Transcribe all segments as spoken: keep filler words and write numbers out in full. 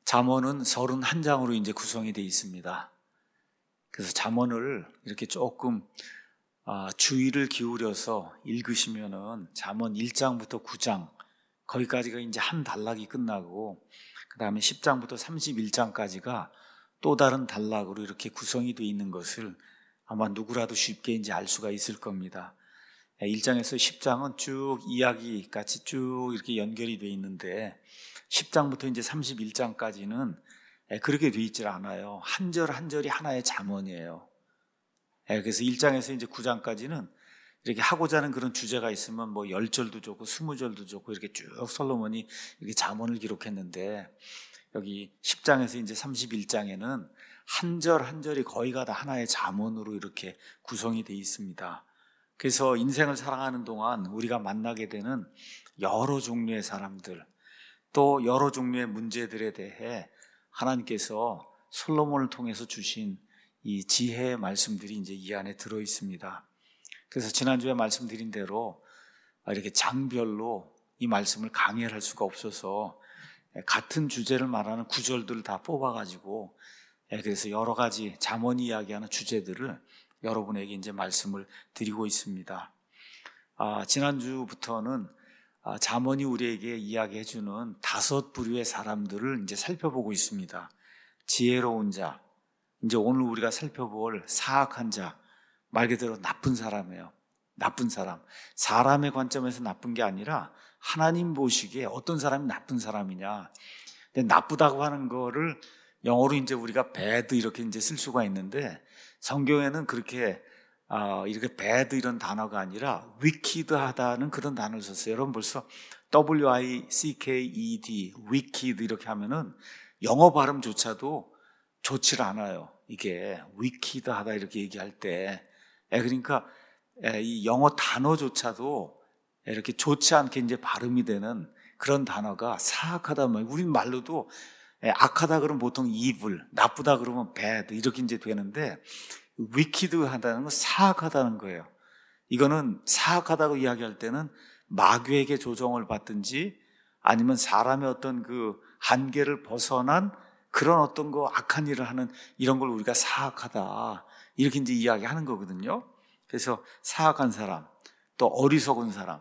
잠언은 서른한 장으로 이제 구성이 되어 있습니다. 그래서 잠언을 이렇게 조금 주의를 기울여서 읽으시면은 잠언 일 장부터 구 장 거기까지가 이제 한 단락이 끝나고, 그 다음에 십 장부터 삼십일 장까지가 또 다른 단락으로 이렇게 구성이 되어 있는 것을 아마 누구라도 쉽게 이제 알 수가 있을 겁니다. 일 장에서 십 장은 쭉 이야기 같이 쭉 이렇게 연결이 되어 있는데, 십 장부터 이제 삼십일 장까지는 그렇게 되어 있질 않아요. 한 절 한 절이 하나의 잠언이에요. 그래서 일 장에서 이제 구 장까지는 이렇게 하고자 하는 그런 주제가 있으면 뭐 열 절도 좋고 스무 절도 좋고 이렇게 쭉 솔로몬이 이렇게 잠언을 기록했는데, 여기 십 장에서 이제 삼십일 장에는 한 절 한 절이 거의가 다 하나의 잠언으로 이렇게 구성이 되어 있습니다. 그래서 인생을 살아가는 동안 우리가 만나게 되는 여러 종류의 사람들, 또 여러 종류의 문제들에 대해 하나님께서 솔로몬을 통해서 주신 이 지혜의 말씀들이 이제 이 안에 들어 있습니다. 그래서 지난주에 말씀드린 대로 이렇게 장별로 이 말씀을 강해를 할 수가 없어서 같은 주제를 말하는 구절들을 다 뽑아가지고, 그래서 여러 가지 잠언이 이야기하는 주제들을 여러분에게 이제 말씀을 드리고 있습니다. 아, 지난주부터는 아, 잠언이 우리에게 이야기해주는 다섯 부류의 사람들을 이제 살펴보고 있습니다. 지혜로운 자, 이제 오늘 우리가 살펴볼 사악한 자, 말 그대로 나쁜 사람이에요. 나쁜 사람. 사람의 관점에서 나쁜 게 아니라 하나님 보시기에 어떤 사람이 나쁜 사람이냐. 근데 나쁘다고 하는 거를 영어로 이제 우리가 bad 이렇게 이제 쓸 수가 있는데, 성경에는 그렇게 어, 이렇게 bad 이런 단어가 아니라 wicked하다는 그런 단어를 썼어요. 여러분 벌써 더블유 아이 씨 케이 이 디 wicked 이렇게 하면은 영어 발음조차도 좋지 않아요. 이게 wicked하다 이렇게 얘기할 때, 그러니까 이 영어 단어조차도 이렇게 좋지 않게 이제 발음이 되는 그런 단어가 사악하다 말이에요. 우리 말로도 악하다 그러면 보통 evil, 나쁘다 그러면 bad 이렇게 이제 되는데, wicked하다는 건 사악하다는 거예요. 이거는 사악하다고 이야기할 때는 마귀에게 조종을 받든지 아니면 사람의 어떤 그 한계를 벗어난 그런 어떤 거 악한 일을 하는 이런 걸 우리가 사악하다 이렇게 이제 이야기하는 거거든요. 그래서 사악한 사람, 또 어리석은 사람,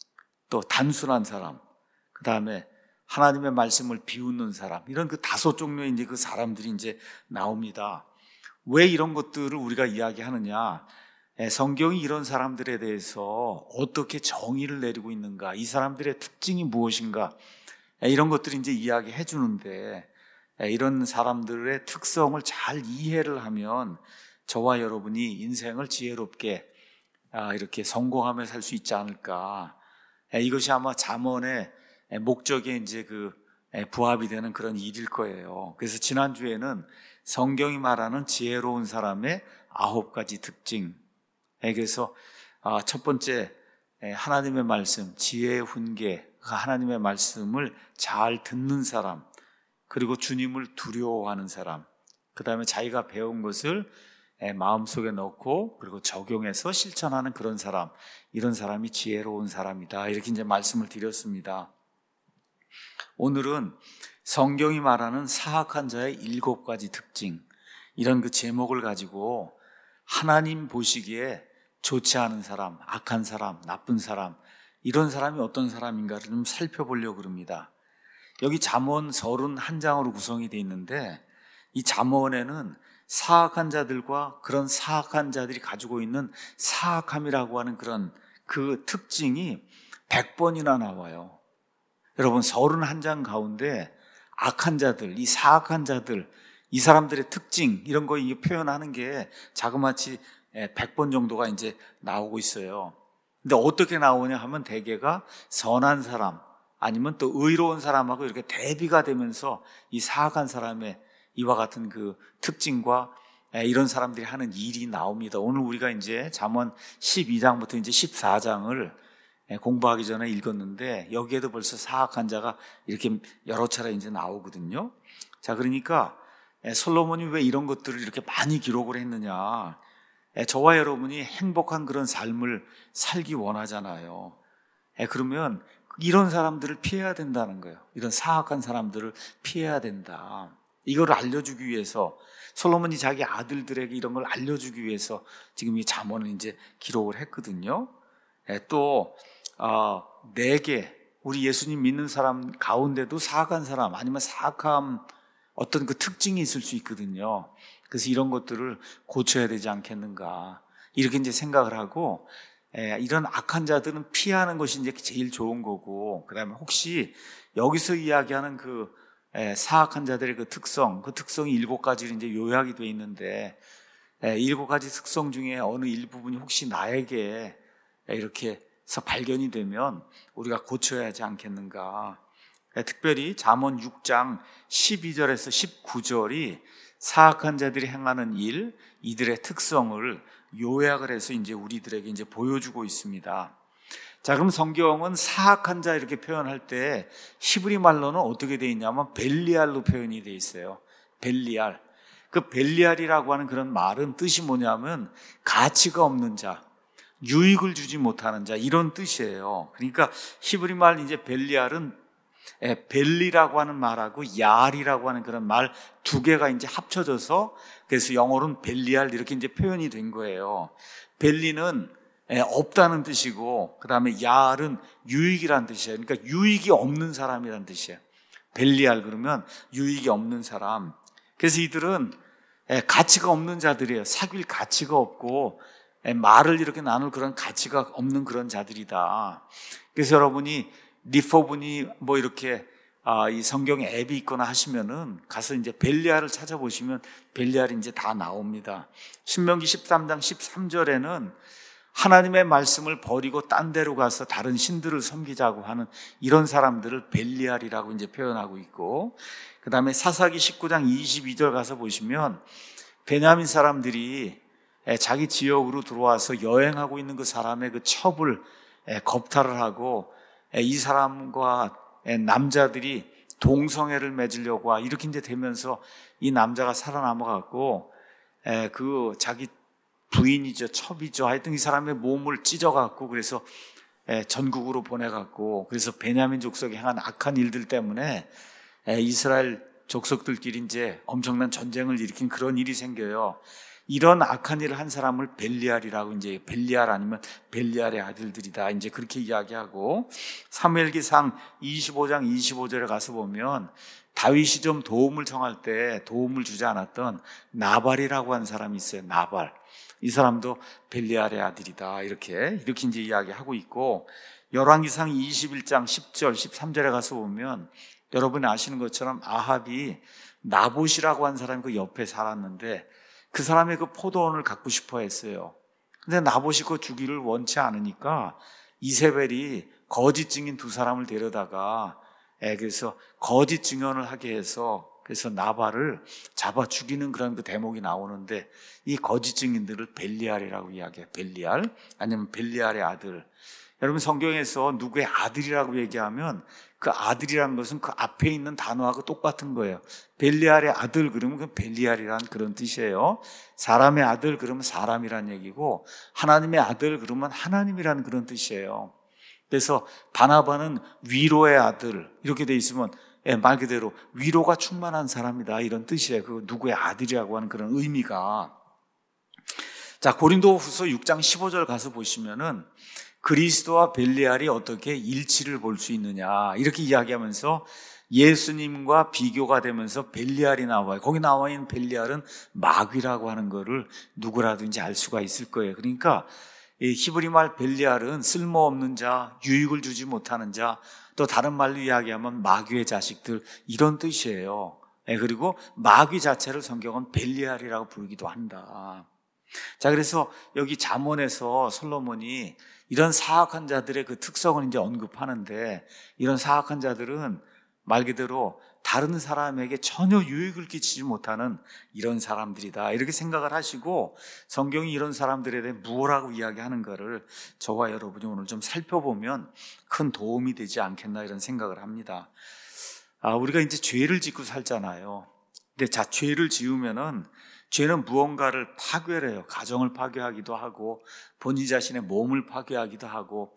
또 단순한 사람, 그 다음에 하나님의 말씀을 비웃는 사람, 이런 그 다섯 종류의 이제 그 사람들이 이제 나옵니다. 왜 이런 것들을 우리가 이야기하느냐? 성경이 이런 사람들에 대해서 어떻게 정의를 내리고 있는가? 이 사람들의 특징이 무엇인가? 이런 것들을 이제 이야기해 주는데, 이런 사람들의 특성을 잘 이해를 하면 저와 여러분이 인생을 지혜롭게 이렇게 성공하며 살 수 있지 않을까? 이것이 아마 잠언의 목적에 이제 그 부합이 되는 그런 일일 거예요. 그래서 지난주에는 성경이 말하는 지혜로운 사람의 아홉 가지 특징. 그래서 첫 번째, 하나님의 말씀, 지혜의 훈계, 하나님의 말씀을 잘 듣는 사람, 그리고 주님을 두려워하는 사람, 그 다음에 자기가 배운 것을 마음속에 넣고 그리고 적용해서 실천하는 그런 사람, 이런 사람이 지혜로운 사람이다 이렇게 이제 말씀을 드렸습니다. 오늘은 성경이 말하는 사악한 자의 일곱 가지 특징, 이런 그 제목을 가지고 하나님 보시기에 좋지 않은 사람, 악한 사람, 나쁜 사람, 이런 사람이 어떤 사람인가를 좀 살펴보려고 합니다. 여기 잠언 서른한 장으로 구성이 되어 있는데, 이 잠언에는 사악한 자들과 그런 사악한 자들이 가지고 있는 사악함이라고 하는 그런 그 특징이 백 번이나 나와요. 여러분, 서른한 장 가운데 악한 자들, 이 사악한 자들, 이 사람들의 특징, 이런 거 표현하는 게 자그마치 백 번 정도가 이제 나오고 있어요. 근데 어떻게 나오냐 하면 대개가 선한 사람, 아니면 또 의로운 사람하고 이렇게 대비가 되면서 이 사악한 사람의 이와 같은 그 특징과 이런 사람들이 하는 일이 나옵니다. 오늘 우리가 이제 잠언 십이 장부터 이제 십사 장을 공부하기 전에 읽었는데, 여기에도 벌써 사악한 자가 이렇게 여러 차례 이제 나오거든요. 자, 그러니까 솔로몬이 왜 이런 것들을 이렇게 많이 기록을 했느냐? 저와 여러분이 행복한 그런 삶을 살기 원하잖아요. 그러면 이런 사람들을 피해야 된다는 거예요. 이런 사악한 사람들을 피해야 된다. 이걸 알려주기 위해서 솔로몬이 자기 아들들에게 이런 걸 알려주기 위해서 지금 이 잠언을 이제 기록을 했거든요. 또 어, 내게 우리 예수님 믿는 사람 가운데도 사악한 사람 아니면 사악함 어떤 그 특징이 있을 수 있거든요. 그래서 이런 것들을 고쳐야 되지 않겠는가 이렇게 이제 생각을 하고 에, 이런 악한 자들은 피하는 것이 이제 제일 좋은 거고, 그 다음에 혹시 여기서 이야기하는 그 에, 사악한 자들의 그 특성, 그 특성이 일곱 가지로 이제 요약이 되어 있는데, 에, 일곱 가지 특성 중에 어느 일부분이 혹시 나에게 에, 이렇게 해서 발견이 되면 우리가 고쳐야 하지 않겠는가. 에, 특별히 잠언 육 장 십이 절에서 십구 절이 사악한 자들이 행하는 일, 이들의 특성을 요약을 해서 이제 우리들에게 이제 보여주고 있습니다. 자, 그럼 성경은 사악한 자 이렇게 표현할 때 히브리 말로는 어떻게 되어 있냐면 벨리알로 표현이 되어 있어요. 벨리알. 그 벨리알이라고 하는 그런 말은 뜻이 뭐냐면 가치가 없는 자, 유익을 주지 못하는 자 이런 뜻이에요. 그러니까 히브리 말 이제 벨리알은 벨리라고 하는 말하고 야알이라고 하는 그런 말 두 개가 이제 합쳐져서 그래서 영어로는 벨리알 이렇게 이제 표현이 된 거예요. 벨리는 없다는 뜻이고 그 다음에 야알은 유익이란 뜻이에요. 그러니까 유익이 없는 사람이란 뜻이에요. 벨리알 그러면 유익이 없는 사람. 그래서 이들은 가치가 없는 자들이에요. 사귈 가치가 없고 말을 이렇게 나눌 그런 가치가 없는 그런 자들이다. 그래서 여러분이 리퍼분이 뭐 이렇게 아, 이 성경에 앱이 있거나 하시면은 가서 이제 벨리알을 찾아보시면 벨리알이 이제 다 나옵니다. 신명기 십삼 장 십삼 절에는 하나님의 말씀을 버리고 딴 데로 가서 다른 신들을 섬기자고 하는 이런 사람들을 벨리알이라고 이제 표현하고 있고, 그 다음에 사사기 십구 장 이십이 절 가서 보시면 베냐민 사람들이 자기 지역으로 들어와서 여행하고 있는 그 사람의 그 첩을 겁탈을 하고 이 사람과 남자들이 동성애를 맺으려고 와 이렇게 이제 되면서 이 남자가 살아남아갖고 그 자기 부인이죠, 첩이죠, 하여튼 이 사람의 몸을 찢어갖고 그래서 전국으로 보내갖고 그래서 베냐민 족속이 행한 악한 일들 때문에 이스라엘 족속들끼리 이제 엄청난 전쟁을 일으킨 그런 일이 생겨요. 이런 악한 일을 한 사람을 벨리알이라고 이제 벨리알 아니면 벨리알의 아들들이다 이제 그렇게 이야기하고, 사무엘기상 이십오 장 이십오 절에 가서 보면 다윗이 좀 도움을 청할 때 도움을 주지 않았던 나발이라고 하는 사람이 있어요. 나발. 이 사람도 벨리알의 아들이다 이렇게 이렇게 이제 이야기하고 있고, 열왕기상 이십일 장 십 절 십삼 절에 가서 보면 여러분이 아시는 것처럼 아합이 나봇이라고 하는 사람이 그 옆에 살았는데 그 사람의 그 포도원을 갖고 싶어 했어요. 근데 나봇이 그 주기를 원치 않으니까 이세벨이 거짓 증인 두 사람을 데려다가 그래서 거짓 증언을 하게 해서 그래서 나발을 잡아 죽이는 그런 그 대목이 나오는데 이 거짓 증인들을 벨리알이라고 이야기해요. 벨리알 아니면 벨리알의 아들. 여러분 성경에서 누구의 아들이라고 얘기하면 그 아들이라는 것은 그 앞에 있는 단어하고 똑같은 거예요. 벨리알의 아들 그러면 그 벨리알이라는 그런 뜻이에요. 사람의 아들 그러면 사람이란 얘기고 하나님의 아들 그러면 하나님이라는 그런 뜻이에요. 그래서 바나바는 위로의 아들 이렇게 돼 있으면 말 그대로 위로가 충만한 사람이다 이런 뜻이에요. 그 누구의 아들이라고 하는 그런 의미가. 자, 고린도후서 육 장 십오 절 가서 보시면은 그리스도와 벨리알이 어떻게 일치를 볼 수 있느냐 이렇게 이야기하면서 예수님과 비교가 되면서 벨리알이 나와요. 거기 나와 있는 벨리알은 마귀라고 하는 거를 누구라든지 알 수가 있을 거예요. 그러니까 이 히브리 말 벨리알은 쓸모없는 자, 유익을 주지 못하는 자, 또 다른 말로 이야기하면 마귀의 자식들 이런 뜻이에요. 그리고 마귀 자체를 성경은 벨리알이라고 부르기도 한다. 자, 그래서 여기 잠언에서 솔로몬이 이런 사악한 자들의 그 특성을 이제 언급하는데 이런 사악한 자들은 말 그대로 다른 사람에게 전혀 유익을 끼치지 못하는 이런 사람들이다 이렇게 생각을 하시고 성경이 이런 사람들에 대해 무엇라고 이야기하는 거를 저와 여러분이 오늘 좀 살펴보면 큰 도움이 되지 않겠나 이런 생각을 합니다. 아, 우리가 이제 죄를 짓고 살잖아요. 근데 자, 죄를 지으면은 죄는 무언가를 파괴를 해요. 가정을 파괴하기도 하고 본인 자신의 몸을 파괴하기도 하고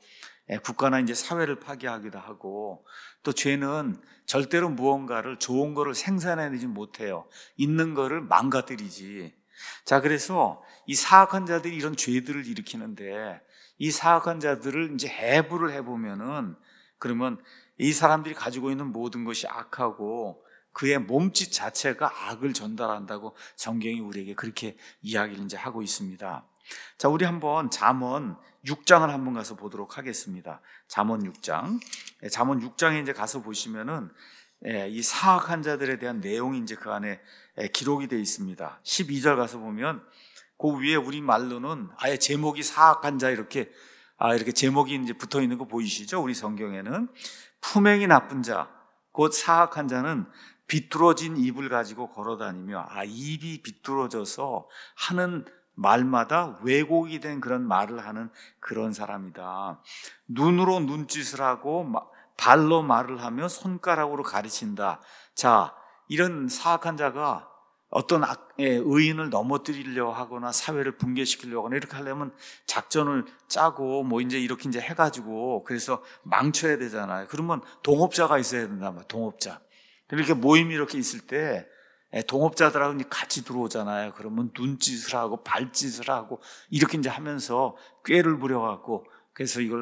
국가나 이제 사회를 파괴하기도 하고, 또 죄는 절대로 무언가를 좋은 거를 생산해내지 못해요. 있는 거를 망가뜨리지. 자, 그래서 이 사악한 자들이 이런 죄들을 일으키는데, 이 사악한 자들을 이제 해부를 해보면은, 그러면 이 사람들이 가지고 있는 모든 것이 악하고 그의 몸짓 자체가 악을 전달한다고 성경이 우리에게 그렇게 이야기를 이제 하고 있습니다. 자, 우리 한번 잠언 육 장을 한번 가서 보도록 하겠습니다. 잠언 육 장. 잠언 육 장에 이제 가서 보시면은 이 사악한 자들에 대한 내용이 이제 그 안에 기록이 되어 있습니다. 십이 절 가서 보면 그 위에 우리 말로는 아예 제목이 사악한 자 이렇게 아 이렇게 제목이 이제 붙어 있는 거 보이시죠? 우리 성경에는 품행이 나쁜 자, 곧 사악한 자는 비뚤어진 입을 가지고 걸어다니며, 아 입이 비뚤어져서 하는 말마다 왜곡이 된 그런 말을 하는 그런 사람이다. 눈으로 눈짓을 하고 발로 말을 하며 손가락으로 가르친다. 자, 이런 사악한 자가 어떤 의인을 넘어뜨리려고 하거나 사회를 붕괴시키려고 하거나 이렇게 하려면 작전을 짜고 뭐 이제 이렇게 이제 해가지고 그래서 망쳐야 되잖아요. 그러면 동업자가 있어야 된단 말이에요. 동업자. 이렇게 모임이 이렇게 있을 때 동업자들하고 같이 들어오잖아요. 그러면 눈짓을 하고 발짓을 하고 이렇게 이제 하면서 꾀를 부려갖고 그래서 이걸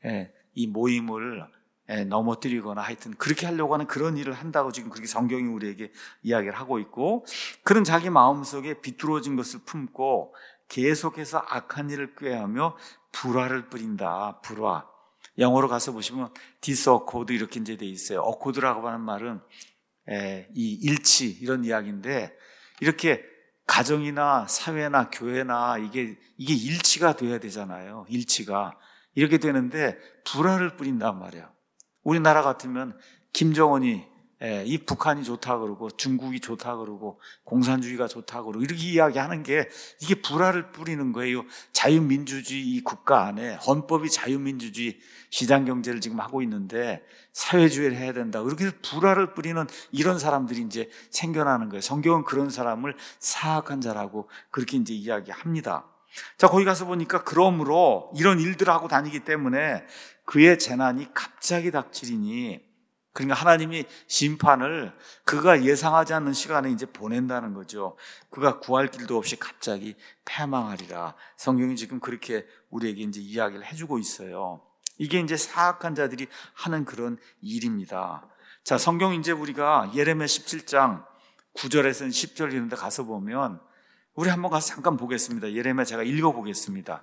이 모임을 넘어뜨리거나 하여튼 그렇게 하려고 하는 그런 일을 한다고 지금 그렇게 성경이 우리에게 이야기를 하고 있고, 그런 자기 마음속에 비뚤어진 것을 품고 계속해서 악한 일을 꾀하며 불화를 뿌린다. 불화. 영어로 가서 보시면 디스어코드 이렇게 이제 돼 있어요. 어코드라고 하는 말은 에, 이 일치 이런 이야기인데, 이렇게 가정이나 사회나 교회나 이게 이게 일치가 돼야 되잖아요. 일치가 이렇게 되는데 불화를 뿌린단 말이에요. 우리나라 같으면 김정은이 이 북한이 좋다 그러고 중국이 좋다 그러고 공산주의가 좋다 그러고 이렇게 이야기하는 게 이게 불화를 뿌리는 거예요. 자유민주주의 국가 안에 헌법이 자유민주주의 시장경제를 지금 하고 있는데 사회주의를 해야 된다. 그렇게 해서 불화를 뿌리는 이런 사람들이 이제 생겨나는 거예요. 성경은 그런 사람을 사악한 자라고 그렇게 이제 이야기합니다. 자, 거기 가서 보니까 그러므로 이런 일들을 하고 다니기 때문에 그의 재난이 갑자기 닥치리니, 그러니까 하나님이 심판을 그가 예상하지 않는 시간에 이제 보낸다는 거죠. 그가 구할 길도 없이 갑자기 패망하리라. 성경이 지금 그렇게 우리에게 이제 이야기를 해주고 있어요. 이게 이제 사악한 자들이 하는 그런 일입니다. 자, 성경 이제 우리가 예레미야 십칠 장 구 절에서 십 절 이런 데 가서 보면 우리 한번 가서 잠깐 보겠습니다. 예레미야 제가 읽어보겠습니다.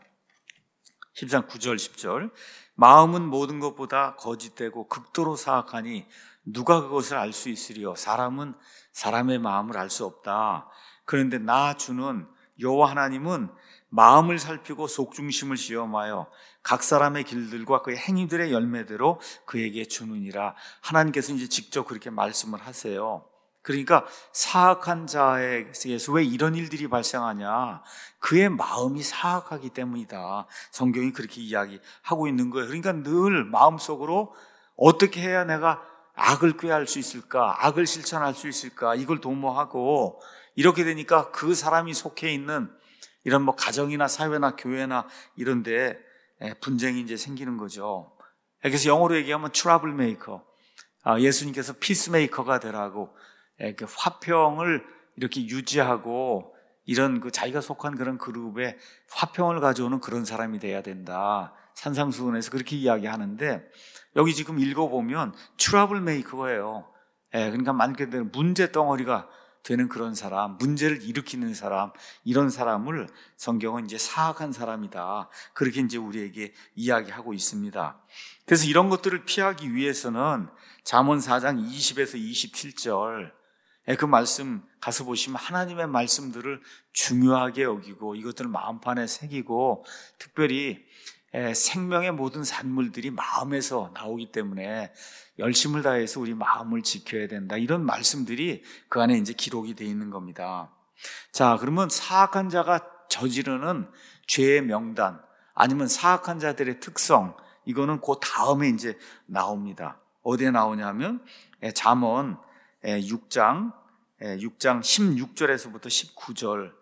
십 장 구 절 십 절. 마음은 모든 것보다 거짓되고 극도로 사악하니 누가 그것을 알 수 있으리요. 사람은 사람의 마음을 알 수 없다. 그런데 나 주는 여호와 하나님은 마음을 살피고 속중심을 시험하여 각 사람의 길들과 그의 행위들의 열매대로 그에게 주느니라. 하나님께서 이제 직접 그렇게 말씀을 하세요. 그러니까 사악한 자에게서 왜 이런 일들이 발생하냐? 그의 마음이 사악하기 때문이다. 성경이 그렇게 이야기하고 있는 거예요. 그러니까 늘 마음속으로 어떻게 해야 내가 악을 꾀할 수 있을까? 악을 실천할 수 있을까? 이걸 도모하고 이렇게 되니까 그 사람이 속해 있는 이런 뭐 가정이나 사회나 교회나 이런 데 분쟁이 이제 생기는 거죠. 그래서 영어로 얘기하면 트러블 메이커. 예수님께서 피스메이커가 되라고 그 화평을 이렇게 유지하고 이런 그 자기가 속한 그런 그룹에 화평을 가져오는 그런 사람이 돼야 된다. 산상수훈에서 그렇게 이야기하는데 여기 지금 읽어보면 트러블 메이커예요. 예, 그러니까 말 그대로 문제 덩어리가 되는 그런 사람, 문제를 일으키는 사람, 이런 사람을 성경은 이제 사악한 사람이다. 그렇게 이제 우리에게 이야기하고 있습니다. 그래서 이런 것들을 피하기 위해서는 잠언 사 장 이십에서 이십칠 절 그 말씀 가서 보시면 하나님의 말씀들을 중요하게 여기고 이것들을 마음판에 새기고, 특별히 생명의 모든 산물들이 마음에서 나오기 때문에 열심을 다해서 우리 마음을 지켜야 된다. 이런 말씀들이 그 안에 이제 기록이 되어 있는 겁니다. 자, 그러면 사악한 자가 저지르는 죄의 명단, 아니면 사악한 자들의 특성, 이거는 그 다음에 이제 나옵니다. 어디에 나오냐면 잠언 육 장 육 장 십육 절에서부터 십구 절,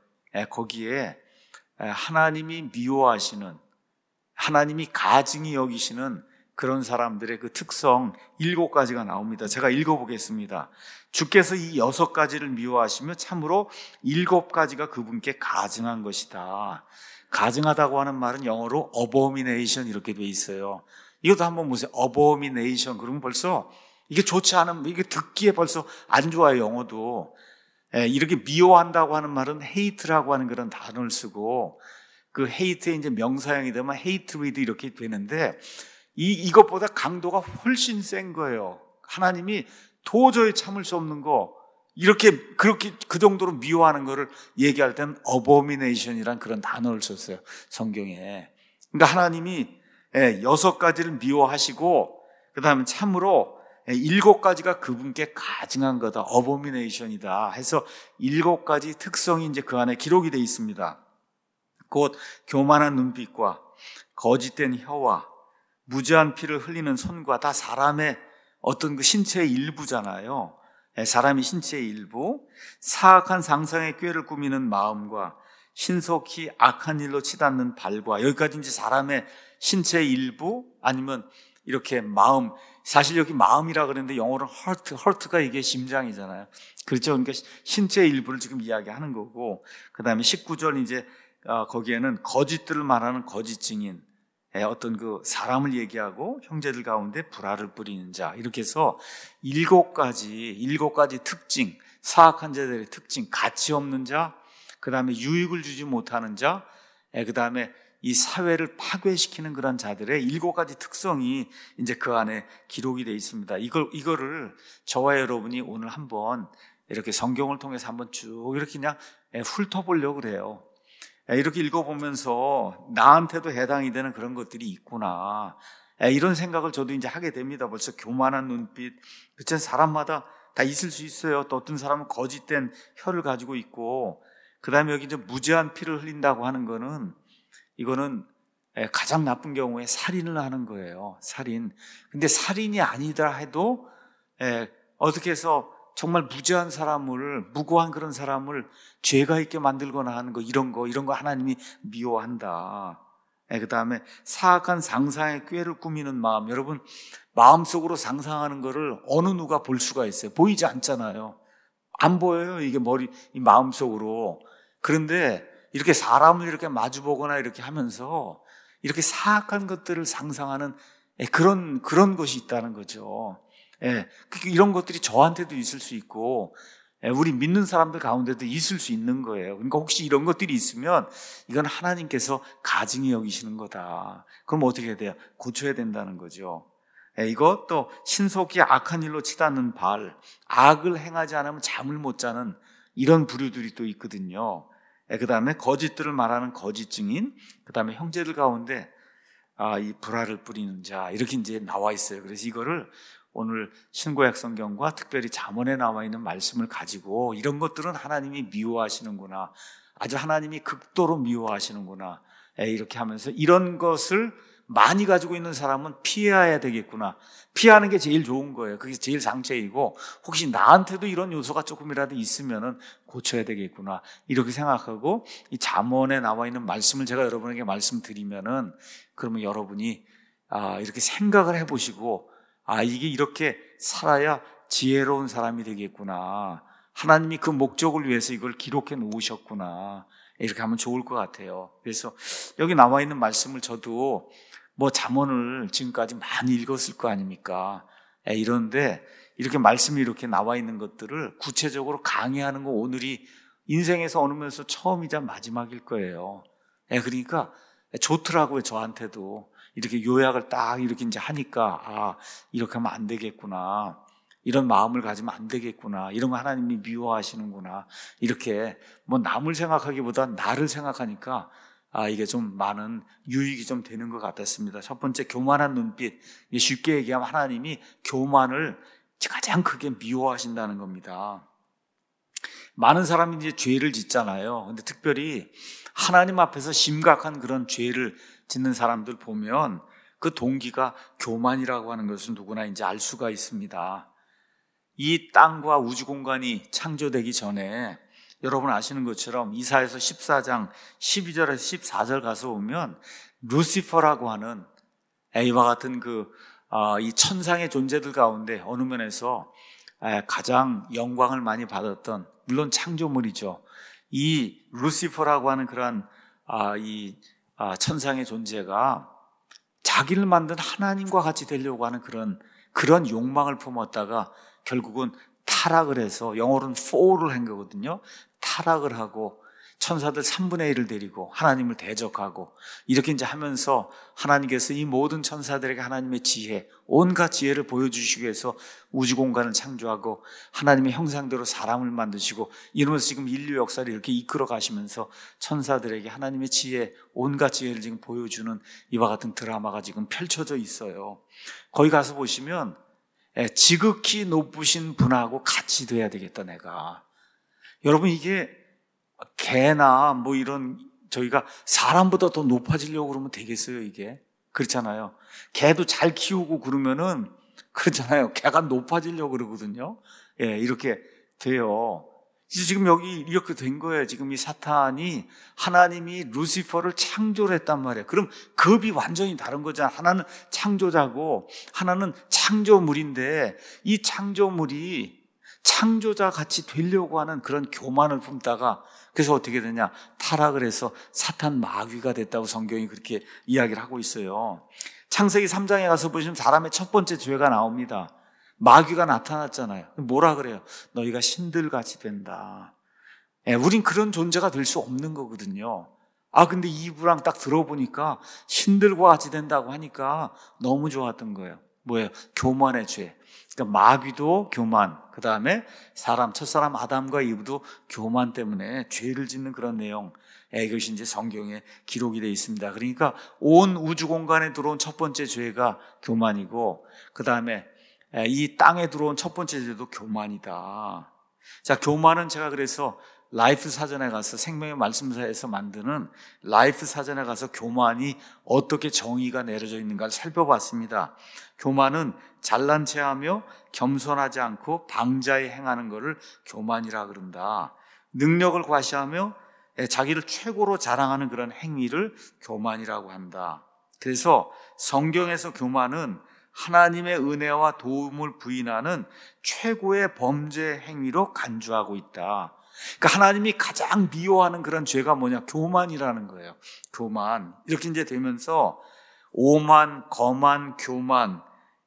거기에 하나님이 미워하시는, 하나님이 가증히 여기시는 그런 사람들의 그 특성 일곱 가지가 나옵니다. 제가 읽어보겠습니다. 주께서 이 여섯 가지를 미워하시며 참으로 일곱 가지가 그분께 가증한 것이다. 가증하다고 하는 말은 영어로 abomination 이렇게 돼 있어요. 이것도 한번 보세요. abomination 그러면 벌써 이게 좋지 않은, 이게 듣기에 벌써 안 좋아요, 영어도. 예, 이렇게 미워한다고 하는 말은 hate라고 하는 그런 단어를 쓰고, 그 hate의 이제 명사형이 되면 hatred 이렇게 되는데, 이, 이것보다 강도가 훨씬 센 거예요. 하나님이 도저히 참을 수 없는 거, 이렇게, 그렇게, 그 정도로 미워하는 거를 얘기할 때는 abomination이란 그런 단어를 썼어요, 성경에. 그러니까 하나님이 예, 여섯 가지를 미워하시고, 그 다음에 참으로 일곱 가지가 그분께 가증한 거다. 어보미네이션이다. 해서 일곱 가지 특성이 이제 그 안에 기록이 되어 있습니다. 곧 교만한 눈빛과 거짓된 혀와 무지한 피를 흘리는 손과, 다 사람의 어떤 그 신체의 일부잖아요. 사람이 신체의 일부. 사악한 상상의 꾀를 꾸미는 마음과 신속히 악한 일로 치닫는 발과, 여기까지 이제 사람의 신체의 일부, 아니면 이렇게 마음, 사실 여기 마음이라 그랬는데 영어로는 heart, heart가 이게 심장이잖아요. 그렇죠. 그러니까 신체의 일부를 지금 이야기하는 거고, 그 다음에 십구 절 이제 거기에는 거짓들을 말하는 거짓 증인, 어떤 그 사람을 얘기하고 형제들 가운데 불화를 뿌리는 자, 이렇게 해서 일곱 가지, 일곱 가지 특징, 사악한 자들의 특징, 가치 없는 자, 그 다음에 유익을 주지 못하는 자, 그 다음에 이 사회를 파괴시키는 그런 자들의 일곱 가지 특성이 이제 그 안에 기록이 되어 있습니다. 이걸, 이거를 저와 여러분이 오늘 한번 이렇게 성경을 통해서 한번 쭉 이렇게 그냥 훑어보려고 그래요. 이렇게 읽어보면서 나한테도 해당이 되는 그런 것들이 있구나, 이런 생각을 저도 이제 하게 됩니다. 벌써 교만한 눈빛, 그쵸? 사람마다 다 있을 수 있어요. 또 어떤 사람은 거짓된 혀를 가지고 있고, 그 다음에 여기 이제 무죄한 피를 흘린다고 하는 거는, 이거는 가장 나쁜 경우에 살인을 하는 거예요. 살인. 근데 살인이 아니더라 해도 어떻게 해서 정말 무죄한 사람을, 무고한 그런 사람을 죄가 있게 만들거나 하는 거, 이런 거, 이런 거 하나님이 미워한다. 그 다음에 사악한 상상의 꾀를 꾸미는 마음. 여러분, 마음속으로 상상하는 거를 어느 누가 볼 수가 있어요? 보이지 않잖아요. 안 보여요, 이게 머리, 이 마음속으로. 그런데 이렇게 사람을 이렇게 마주보거나 이렇게 하면서 이렇게 사악한 것들을 상상하는 그런, 그런 것이 있다는 거죠. 예, 이런 것들이 저한테도 있을 수 있고, 우리 믿는 사람들 가운데도 있을 수 있는 거예요. 그러니까 혹시 이런 것들이 있으면 이건 하나님께서 가증히 여기시는 거다. 그럼 어떻게 해야 돼요? 고쳐야 된다는 거죠. 이것도 신속히 악한 일로 치닫는 발, 악을 행하지 않으면 잠을 못 자는 이런 부류들이 또 있거든요. 그 다음에 거짓들을 말하는 거짓 증인, 그 다음에 형제들 가운데 아, 이 불화를 뿌리는 자, 이렇게 이제 나와 있어요. 그래서 이거를 오늘 신구약 성경과 특별히 잠언에 나와 있는 말씀을 가지고 이런 것들은 하나님이 미워하시는구나, 아주 하나님이 극도로 미워하시는구나, 이렇게 하면서 이런 것을 많이 가지고 있는 사람은 피해야 되겠구나. 피하는 게 제일 좋은 거예요. 그게 제일 상책이고, 혹시 나한테도 이런 요소가 조금이라도 있으면은 고쳐야 되겠구나, 이렇게 생각하고 이 잠언에 나와 있는 말씀을 제가 여러분에게 말씀드리면은, 그러면 여러분이 아, 이렇게 생각을 해보시고, 아, 이게 이렇게 살아야 지혜로운 사람이 되겠구나, 하나님이 그 목적을 위해서 이걸 기록해 놓으셨구나, 이렇게 하면 좋을 것 같아요. 그래서 여기 나와 있는 말씀을 저도 뭐 잠언을 지금까지 많이 읽었을 거 아닙니까? 이런데 이렇게 말씀이 이렇게 나와 있는 것들을 구체적으로 강의하는 거 오늘이 인생에서 어느 면에서 처음이자 마지막일 거예요. 그러니까 좋더라고요. 저한테도 이렇게 요약을 딱 이렇게 이제 하니까, 아, 이렇게 하면 안 되겠구나, 이런 마음을 가지면 안 되겠구나, 이런 거 하나님이 미워하시는구나, 이렇게 뭐 남을 생각하기보다 나를 생각하니까 아, 이게 좀 많은 유익이 좀 되는 것 같았습니다. 첫 번째, 교만한 눈빛. 쉽게 얘기하면 하나님이 교만을 가장 크게 미워하신다는 겁니다. 많은 사람이 이제 죄를 짓잖아요. 근데 특별히 하나님 앞에서 심각한 그런 죄를 짓는 사람들 보면 그 동기가 교만이라고 하는 것을 누구나 이제 알 수가 있습니다. 이 땅과 우주 공간이 창조되기 전에 여러분 아시는 것처럼 이사야서 십사 장 십이 절에서 십사 절 가서 보면 루시퍼라고 하는 이와 같은 그, 아, 이 천상의 존재들 가운데 어느 면에서 가장 영광을 많이 받았던, 물론 창조물이죠. 이 루시퍼라고 하는 그러한 아, 이 아, 천상의 존재가 자기를 만든 하나님과 같이 되려고 하는 그런 그런 욕망을 품었다가 결국은 타락을 해서, 영어로는 fall을 한 거거든요. 타락을 하고 천사들 삼분의 일을 데리고 하나님을 대적하고 이렇게 이제 하면서 하나님께서 이 모든 천사들에게 하나님의 지혜, 온갖 지혜를 보여주시기 위해서 우주 공간을 창조하고 하나님의 형상대로 사람을 만드시고 이러면서 지금 인류 역사를 이렇게 이끌어 가시면서 천사들에게 하나님의 지혜, 온갖 지혜를 지금 보여주는 이와 같은 드라마가 지금 펼쳐져 있어요. 거기 가서 보시면 지극히 높으신 분하고 같이 돼야 되겠다 내가. 여러분, 이게 개나 뭐 이런, 저희가 사람보다 더 높아지려고 그러면 되겠어요? 이게 그렇잖아요. 개도 잘 키우고 그러면은 그렇잖아요. 개가 높아지려고 그러거든요. 예, 이렇게 돼요. 지금 여기 이렇게 된 거예요. 지금 이 사탄이, 하나님이 루시퍼를 창조를 했단 말이에요. 그럼 급이 완전히 다른 거잖아요. 하나는 창조자고 하나는 창조물인데, 이 창조물이 창조자 같이 되려고 하는 그런 교만을 품다가, 그래서 어떻게 되냐, 타락을 해서 사탄 마귀가 됐다고 성경이 그렇게 이야기를 하고 있어요. 창세기 삼 장에 가서 보시면 사람의 첫 번째 죄가 나옵니다. 마귀가 나타났잖아요. 뭐라 그래요? 너희가 신들같이 된다. 예, 우린 그런 존재가 될 수 없는 거거든요. 아, 근데 이브랑 딱 들어보니까 신들과 같이 된다고 하니까 너무 좋았던 거예요. 뭐예요? 교만의 죄. 그러니까 마귀도 교만, 그 다음에 사람, 첫사람 아담과 이브도 교만 때문에 죄를 짓는 그런 내용, 이것이 이제 성경에 기록이 되어 있습니다. 그러니까 온 우주 공간에 들어온 첫 번째 죄가 교만이고, 그 다음에 이 땅에 들어온 첫 번째 죄도 교만이다. 자, 교만은 제가 그래서 라이프 사전에 가서, 생명의 말씀사에서 만드는 라이프 사전에 가서 교만이 어떻게 정의가 내려져 있는가를 살펴봤습니다. 교만은 잘난 체하며 겸손하지 않고 방자히 행하는 것을 교만이라 그런다. 능력을 과시하며 자기를 최고로 자랑하는 그런 행위를 교만이라고 한다. 그래서 성경에서 교만은 하나님의 은혜와 도움을 부인하는 최고의 범죄 행위로 간주하고 있다. 그러니까 하나님이 가장 미워하는 그런 죄가 뭐냐? 교만이라는 거예요. 교만. 이렇게 이제 되면서 오만, 거만, 교만,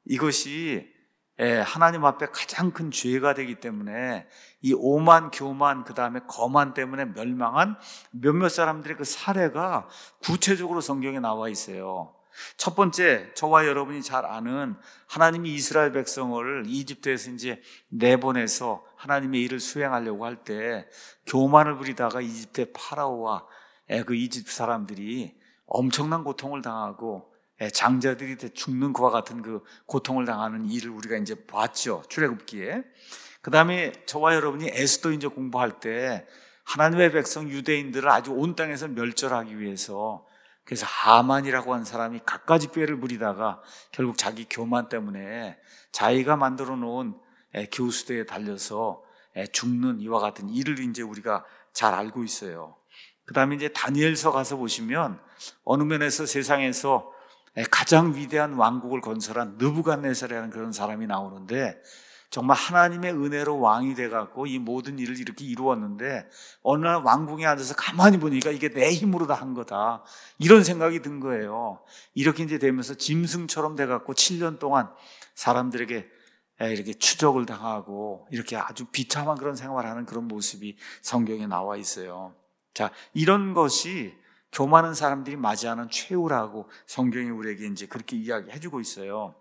이것이 하나님 앞에 가장 큰 죄가 되기 때문에 이 오만, 교만, 그 다음에 거만 때문에 멸망한 몇몇 사람들의 그 사례가 구체적으로 성경에 나와 있어요. 첫 번째, 저와 여러분이 잘 아는, 하나님이 이스라엘 백성을 이집트에서 이제 내보내서 하나님의 일을 수행하려고 할 때 교만을 부리다가 이집트의 파라오와 그 이집트 사람들이 엄청난 고통을 당하고 장자들이 죽는 그와 같은 그 고통을 당하는 일을 우리가 이제 봤죠. 출애굽기에. 그 다음에 저와 여러분이 에스더 이제 공부할 때 하나님의 백성 유대인들을 아주 온 땅에서 멸절하기 위해서, 그래서 하만이라고 하는 사람이 갖가지 꾀를 부리다가 결국 자기 교만 때문에 자기가 만들어 놓은 교수대에 달려서 죽는 이와 같은 일을 이제 우리가 잘 알고 있어요. 그 다음에 이제 다니엘서 가서 보시면 어느 면에서 세상에서 가장 위대한 왕국을 건설한 느부갓네살이라는 그런 사람이 나오는데, 정말 하나님의 은혜로 왕이 돼갖고 이 모든 일을 이렇게 이루었는데 어느 날 왕궁에 앉아서 가만히 보니까 이게 내 힘으로 다 한 거다, 이런 생각이 든 거예요. 이렇게 이제 되면서 짐승처럼 돼갖고 칠 년 동안 사람들에게 이렇게 추적을 당하고 이렇게 아주 비참한 그런 생활을 하는 그런 모습이 성경에 나와 있어요. 자, 이런 것이 교만한 사람들이 맞이하는 최후라고 성경이 우리에게 이제 그렇게 이야기해주고 있어요.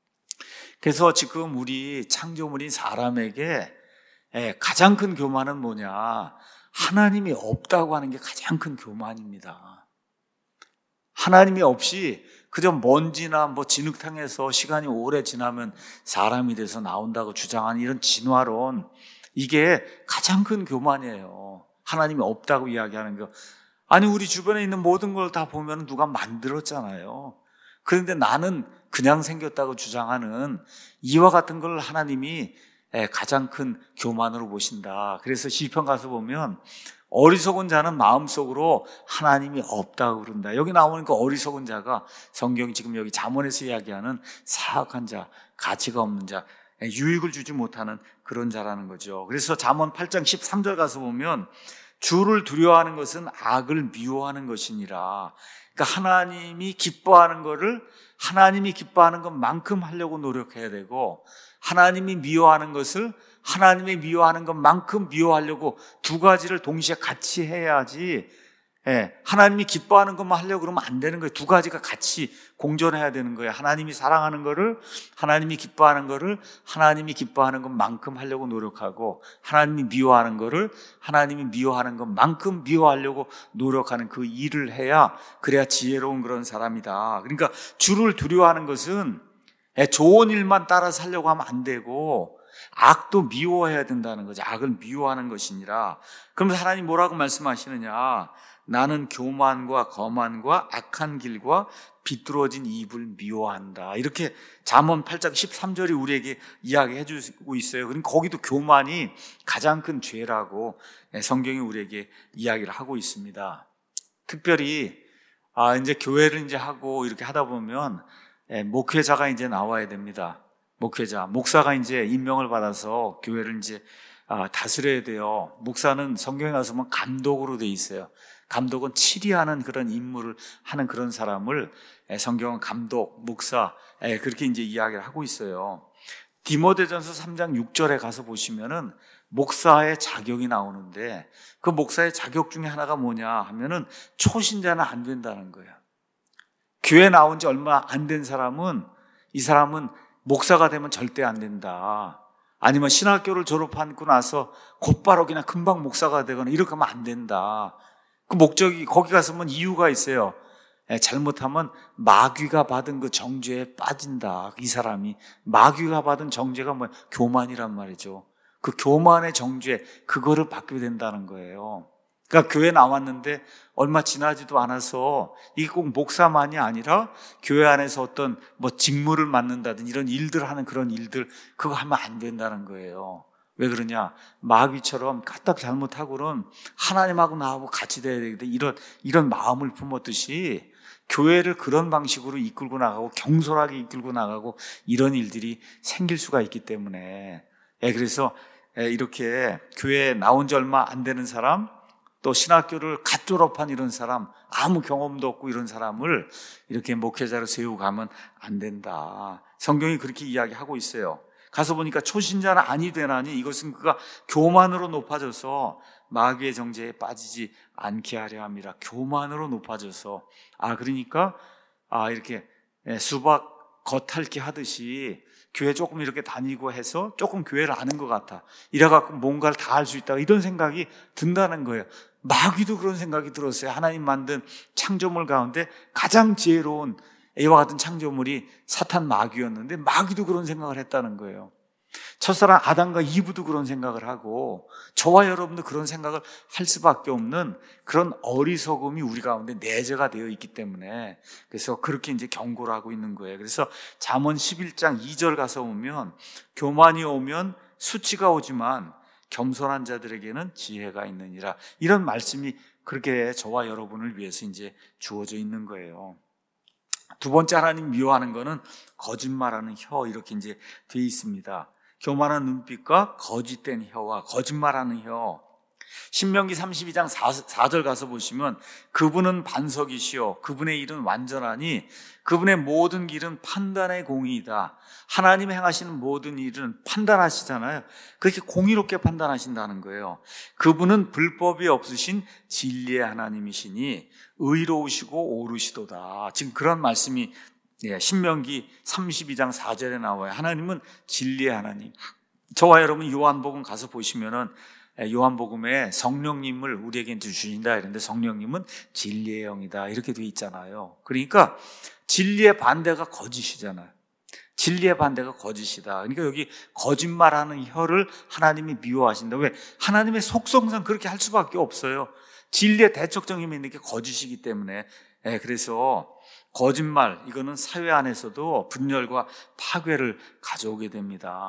그래서 지금 우리 창조물인 사람에게 가장 큰 교만은 뭐냐? 하나님이 없다고 하는 게 가장 큰 교만입니다. 하나님이 없이 그저 먼지나 뭐 진흙탕에서 시간이 오래 지나면 사람이 돼서 나온다고 주장하는 이런 진화론, 이게 가장 큰 교만이에요. 하나님이 없다고 이야기하는 거. 아니, 우리 주변에 있는 모든 걸 다 보면 누가 만들었잖아요. 그런데 나는 그냥 생겼다고 주장하는 이와 같은 걸 하나님이 가장 큰 교만으로 보신다. 그래서 시편 가서 보면 어리석은 자는 마음속으로 하나님이 없다고 그런다. 여기 나오는 그 어리석은 자가 성경이 지금 여기 잠언에서 이야기하는 사악한 자, 가치가 없는 자, 유익을 주지 못하는 그런 자라는 거죠. 그래서 잠언 팔 장 십삼 절 가서 보면 주를 두려워하는 것은 악을 미워하는 것이니라. 그러니까 하나님이 기뻐하는 것을 하나님이 기뻐하는 것만큼 하려고 노력해야 되고, 하나님이 미워하는 것을 하나님이 미워하는 것만큼 미워하려고 두 가지를 동시에 같이 해야지, 예, 하나님이 기뻐하는 것만 하려고 그러면 안 되는 거예요. 두 가지가 같이 공존해야 되는 거예요. 하나님이 사랑하는 거를, 하나님이 기뻐하는 거를 하나님이 기뻐하는 것만큼 하려고 노력하고, 하나님이 미워하는 거를 하나님이 미워하는 것만큼 미워하려고 노력하는 그 일을 해야, 그래야 지혜로운 그런 사람이다. 그러니까 주를 두려워하는 것은 좋은 일만 따라 살려고 하면 안 되고 악도 미워해야 된다는 거죠. 악을 미워하는 것이니라. 그럼 하나님 뭐라고 말씀하시느냐? 나는 교만과 거만과 악한 길과 비뚤어진 입을 미워한다. 이렇게 잠언 팔 장 십삼 절이 우리에게 이야기해 주고 있어요. 그러니까 거기도 교만이 가장 큰 죄라고 성경이 우리에게 이야기를 하고 있습니다. 특별히 아 이제 교회를 이제 하고 이렇게 하다 보면 목회자가 이제 나와야 됩니다. 목회자, 목사가 이제 임명을 받아서 교회를 이제 다스려야 돼요. 목사는 성경에 가서 보면 감독으로 돼 있어요. 감독은 치리하는 그런 임무를 하는 그런 사람을 성경은 감독, 목사 그렇게 이제 이야기를 하고 있어요. 디모데전서 삼 장 육 절에 가서 보시면은 목사의 자격이 나오는데 그 목사의 자격 중에 하나가 뭐냐 하면은 초신자는 안 된다는 거예요. 교회 나온 지 얼마 안 된 사람은 이 사람은 목사가 되면 절대 안 된다. 아니면 신학교를 졸업하고 나서 곧바로 그냥 금방 목사가 되거나 이렇게 하면 안 된다. 그 목적이 거기 가서 보면 이유가 있어요. 잘못하면 마귀가 받은 그 정죄에 빠진다. 이 사람이 마귀가 받은 정죄가 뭐야? 교만이란 말이죠. 그 교만의 정죄 그거를 받게 된다는 거예요. 그러니까 교회 나왔는데 얼마 지나지도 않아서 이게 꼭 목사만이 아니라 교회 안에서 어떤 뭐 직무를 맡는다든지 이런 일들 하는 그런 일들 그거 하면 안 된다는 거예요. 왜 그러냐? 마귀처럼 까딱 잘못하고는 하나님하고 나하고 같이 돼야 되는데 이런 이런 마음을 품었듯이 교회를 그런 방식으로 이끌고 나가고 경솔하게 이끌고 나가고 이런 일들이 생길 수가 있기 때문에 예, 그래서 이렇게 교회에 나온 지 얼마 안 되는 사람 또 신학교를 갓 졸업한 이런 사람 아무 경험도 없고 이런 사람을 이렇게 목회자로 세우고 가면 안 된다. 성경이 그렇게 이야기하고 있어요. 가서 보니까 초신자는 아니 되나니 이것은 그가 교만으로 높아져서 마귀의 정죄에 빠지지 않게 하려 함이라. 교만으로 높아져서 아 그러니까 아 이렇게 수박 겉핥기 하듯이 교회 조금 이렇게 다니고 해서 조금 교회를 아는 것 같아. 이래갖고 뭔가를 다 할 수 있다. 이런 생각이 든다는 거예요. 마귀도 그런 생각이 들었어요. 하나님 만든 창조물 가운데 가장 지혜로운 이와 같은 창조물이 사탄 마귀였는데 마귀도 그런 생각을 했다는 거예요. 첫사랑 아담과 이브도 그런 생각을 하고 저와 여러분도 그런 생각을 할 수밖에 없는 그런 어리석음이 우리 가운데 내재가 되어 있기 때문에 그래서 그렇게 이제 경고를 하고 있는 거예요. 그래서 잠언 십일 장 이 절 가서 보면 교만이 오면 수치가 오지만 겸손한 자들에게는 지혜가 있느니라. 이런 말씀이 그렇게 저와 여러분을 위해서 이제 주어져 있는 거예요. 두 번째 하나님 미워하는 거는 거짓말하는 혀 이렇게 이제 되어 있습니다. 교만한 눈빛과 거짓된 혀와 거짓말하는 혀. 신명기 삼십이 장 사 절 가서 보시면 그분은 반석이시요 그분의 일은 완전하니 그분의 모든 길은 판단의 공의이다. 하나님이 행하시는 모든 일은 판단하시잖아요. 그렇게 공의롭게 판단하신다는 거예요. 그분은 불법이 없으신 진리의 하나님이시니 의로우시고 오르시도다. 지금 그런 말씀이 신명기 삼십이 장 사 절에 나와요. 하나님은 진리의 하나님. 저와 여러분 요한복음 가서 보시면은 요한복음에 성령님을 우리에게 주신다 이런데 성령님은 진리의 영이다 이렇게 돼 있잖아요. 그러니까 진리의 반대가 거짓이잖아요. 진리의 반대가 거짓이다. 그러니까 여기 거짓말하는 혀를 하나님이 미워하신다. 왜? 하나님의 속성상 그렇게 할 수밖에 없어요. 진리의 대척점이 있는 게 거짓이기 때문에. 네, 그래서 거짓말 이거는 사회 안에서도 분열과 파괴를 가져오게 됩니다.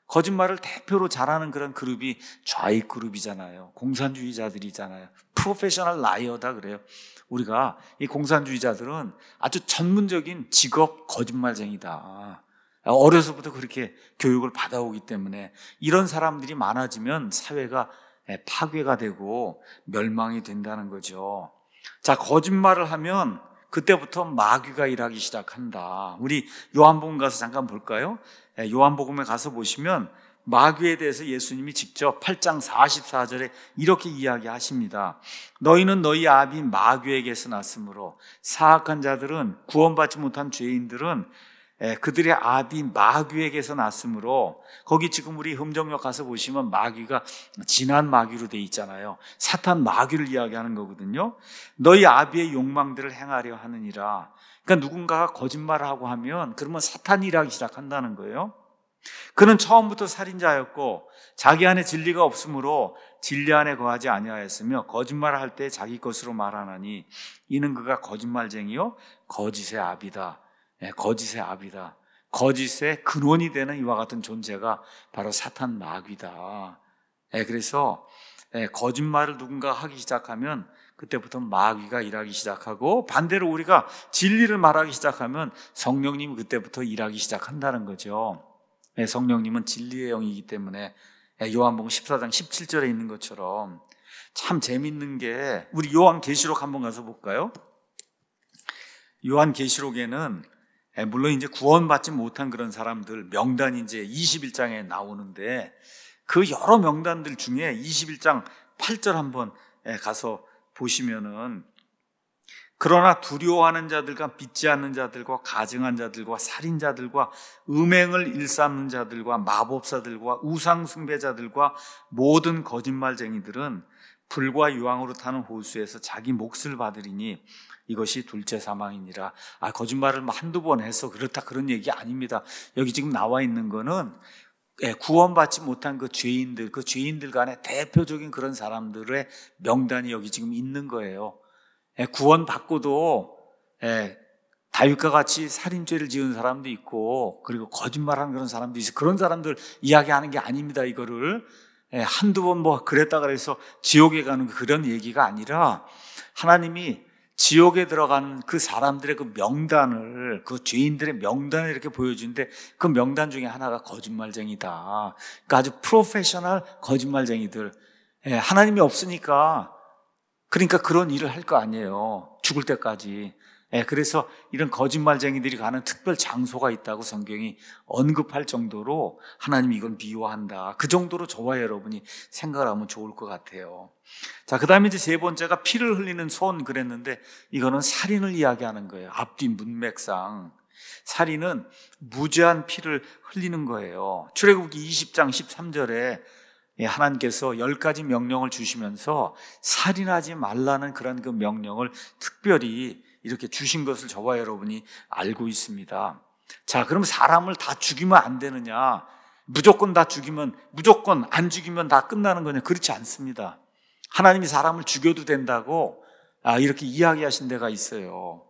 거짓말을 대표로 잘하는 그런 그룹이 좌익 그룹이잖아요. 공산주의자들이잖아요. 프로페셔널 라이어다 그래요. 우리가 이 공산주의자들은 아주 전문적인 직업 거짓말쟁이다. 어려서부터 그렇게 교육을 받아오기 때문에 이런 사람들이 많아지면 사회가 파괴가 되고 멸망이 된다는 거죠. 자, 거짓말을 하면 그때부터 마귀가 일하기 시작한다. 우리 요한복음 가서 잠깐 볼까요? 요한복음에 가서 보시면 마귀에 대해서 예수님이 직접 팔 장 사십사 절에 이렇게 이야기하십니다. 너희는 너희 아비 마귀에게서 났으므로 사악한 자들은, 구원받지 못한 죄인들은 그들의 아비 마귀에게서 났으므로, 거기 지금 우리 흠정역 가서 보시면 마귀가 진한 마귀로 돼 있잖아요. 사탄 마귀를 이야기하는 거거든요. 너희 아비의 욕망들을 행하려 하느니라. 그러니까 누군가가 거짓말을 하고 하면 그러면 사탄이 일하기 시작한다는 거예요. 그는 처음부터 살인자였고 자기 안에 진리가 없으므로 진리 안에 거하지 아니하였으며 거짓말을 할 때 자기 것으로 말하나니 이는 그가 거짓말쟁이요 거짓의 아비다. 네, 거짓의 아비다. 거짓의 근원이 되는 이와 같은 존재가 바로 사탄 마귀다. 네, 그래서 네, 거짓말을 누군가 하기 시작하면 그때부터 마귀가 일하기 시작하고, 반대로 우리가 진리를 말하기 시작하면 성령님이 그때부터 일하기 시작한다는 거죠. 네, 성령님은 진리의 영이기 때문에 요한복음 십사 장 십칠 절에 있는 것처럼 참 재밌는 게, 우리 요한계시록 한번 가서 볼까요? 요한계시록에는 물론 이제 구원받지 못한 그런 사람들 명단이 이제 이십일 장에 나오는데, 그 여러 명단들 중에 이십일 장 팔 절 한번 가서 보시면은, 그러나 두려워하는 자들과 믿지 않는 자들과 가증한 자들과 살인자들과 음행을 일삼는 자들과 마법사들과 우상숭배자들과 모든 거짓말쟁이들은 불과 유황으로 타는 호수에서 자기 몫을 받으리니 이것이 둘째 사망이니라. 아, 거짓말을 한두 번 해서 그렇다 그런 얘기 아닙니다. 여기 지금 나와 있는 거는 구원받지 못한 그 죄인들, 그 죄인들 간의 대표적인 그런 사람들의 명단이 여기 지금 있는 거예요. 구원받고도 다윗과 같이 살인죄를 지은 사람도 있고, 그리고 거짓말하는 그런 사람도 있어요. 그런 사람들 이야기하는 게 아닙니다. 이거를 한두 번 뭐 그랬다 그래서 지옥에 가는 그런 얘기가 아니라, 하나님이 지옥에 들어가는 그 사람들의 그 명단을, 그 죄인들의 명단을 이렇게 보여주는데, 그 명단 중에 하나가 거짓말쟁이다. 그러니까 아주 프로페셔널 거짓말쟁이들. 하나님이 없으니까, 그러니까 그런 일을 할 거 아니에요. 죽을 때까지. 그래서 이런 거짓말쟁이들이 가는 특별 장소가 있다고 성경이 언급할 정도로 하나님이 이걸 미워한다. 그 정도로 저와 여러분이 생각을 하면 좋을 것 같아요. 자, 그 다음에 이제 세 번째가 피를 흘리는 손 그랬는데, 이거는 살인을 이야기하는 거예요. 앞뒤 문맥상. 살인은 무죄한 피를 흘리는 거예요. 출애굽기 이십 장 십삼 절에 하나님께서 열 가지 명령을 주시면서 살인하지 말라는 그런 그 명령을 특별히 이렇게 주신 것을 저와 여러분이 알고 있습니다. 자, 그럼 사람을 다 죽이면 안 되느냐? 무조건 다 죽이면, 무조건 안 죽이면 다 끝나는 거냐? 그렇지 않습니다. 하나님이 사람을 죽여도 된다고 이렇게 이야기하신 데가 있어요.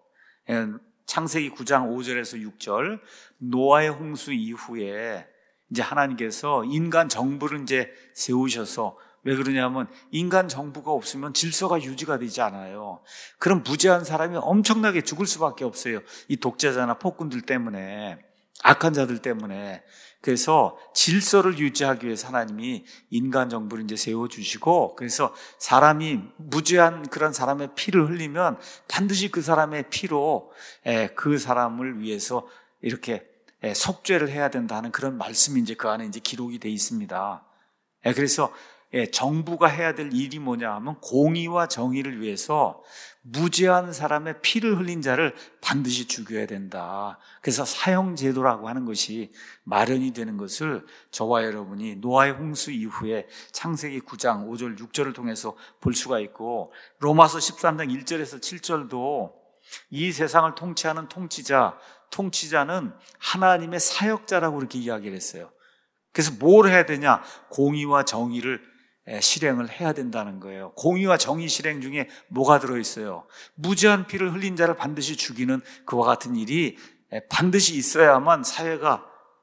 창세기 구 장 오 절에서 육 절, 노아의 홍수 이후에 이제 하나님께서 인간 정부를 이제 세우셔서, 왜 그러냐면 인간 정부가 없으면 질서가 유지가 되지 않아요. 그럼 무죄한 사람이 엄청나게 죽을 수밖에 없어요. 이 독재자나 폭군들 때문에, 악한 자들 때문에. 그래서 질서를 유지하기 위해서 하나님이 인간 정부를 이제 세워주시고, 그래서 사람이 무죄한 그런 사람의 피를 흘리면 반드시 그 사람의 피로 그 사람을 위해서 이렇게 속죄를 해야 된다는 그런 말씀이 이제 그 안에 이제 기록이 돼 있습니다. 그래서 정부가 해야 될 일이 뭐냐 하면, 공의와 정의를 위해서 무죄한 사람의 피를 흘린 자를 반드시 죽여야 된다. 그래서 사형제도라고 하는 것이 마련이 되는 것을 저와 여러분이 노아의 홍수 이후에 창세기 구 장 오 절 육 절을 통해서 볼 수가 있고, 로마서 십삼 장 일 절에서 칠 절도 이 세상을 통치하는 통치자, 통치자는 하나님의 사역자라고 이렇게 이야기를 했어요. 그래서 뭘 해야 되냐? 공의와 정의를 실행을 해야 된다는 거예요. 공의와 정의 실행 중에 뭐가 들어있어요? 무죄한 피를 흘린 자를 반드시 죽이는 그와 같은 일이 반드시 있어야만 사회가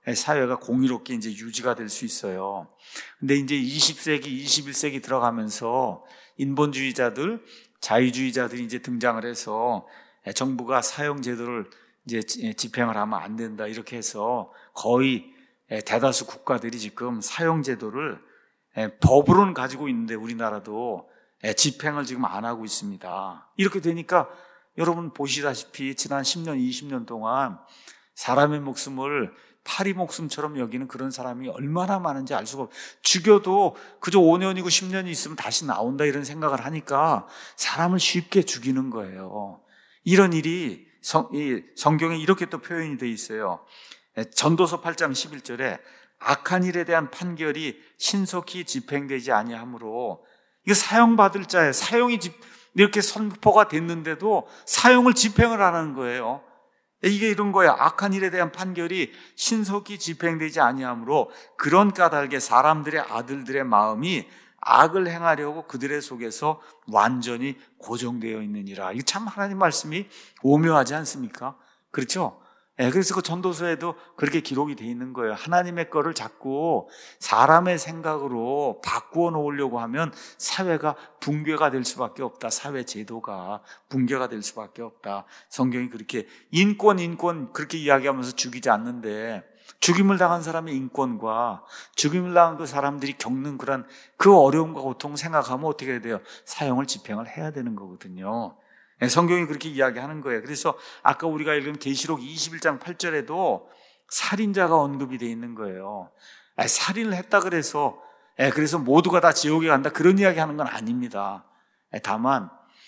사회가 공의롭게 이제 유지가 될 수 있어요. 근데 이제 이십 세기, 이십일 세기 들어가면서 인본주의자들, 자유주의자들이 이제 등장을 해서 정부가 사형 제도를 이제 집행을 하면 안 된다 이렇게 해서 거의 대다수 국가들이 지금 사형 제도를 법으로는 가지고 있는데 우리나라도 집행을 지금 안 하고 있습니다. 이렇게 되니까 여러분 보시다시피 지난 십 년, 이십 년 동안 사람의 목숨을 파리 목숨처럼 여기는 그런 사람이 얼마나 많은지 알 수가 없어요. 죽여도 그저 오 년이고 십 년이 있으면 다시 나온다 이런 생각을 하니까 사람을 쉽게 죽이는 거예요. 이런 일이 성, 이 성경에 이렇게 또 표현이 되어 있어요. 전도서 팔 장 십일 절에 악한 일에 대한 판결이 신속히 집행되지 아니하므로, 이거 사형받을 자예요. 사형이 집, 이렇게 선포가 됐는데도 사형을 집행을 안 하는 거예요. 이게 이런 거예요. 악한 일에 대한 판결이 신속히 집행되지 아니하므로 그런 까닭에 사람들의 아들들의 마음이 악을 행하려고 그들의 속에서 완전히 고정되어 있느니라. 이거 참 하나님 말씀이 오묘하지 않습니까? 그렇죠? 네, 그래서 그 전도서에도 그렇게 기록이 되어 있는 거예요. 하나님의 거를 자꾸 사람의 생각으로 바꾸어 놓으려고 하면 사회가 붕괴가 될 수밖에 없다. 사회 제도가 붕괴가 될 수밖에 없다. 성경이 그렇게 인권 인권 그렇게 이야기하면서 죽이지 않는데, 죽임을 당한 사람의 인권과 죽임을 당한 그 사람들이 겪는 그런 그 어려움과 고통 생각하면 어떻게 해야 돼요? 사형을 집행을 해야 되는 거거든요. 성경이 그렇게 이야기하는 거예요. 그래서 아까 우리가 읽은 계시록 이십일 장 팔 절에도 살인자가 언급이 되어 있는 거예요. 살인을 했다 그래서 그래서 모두가 다 지옥에 간다 그런 이야기 하는 건 아닙니다. 다만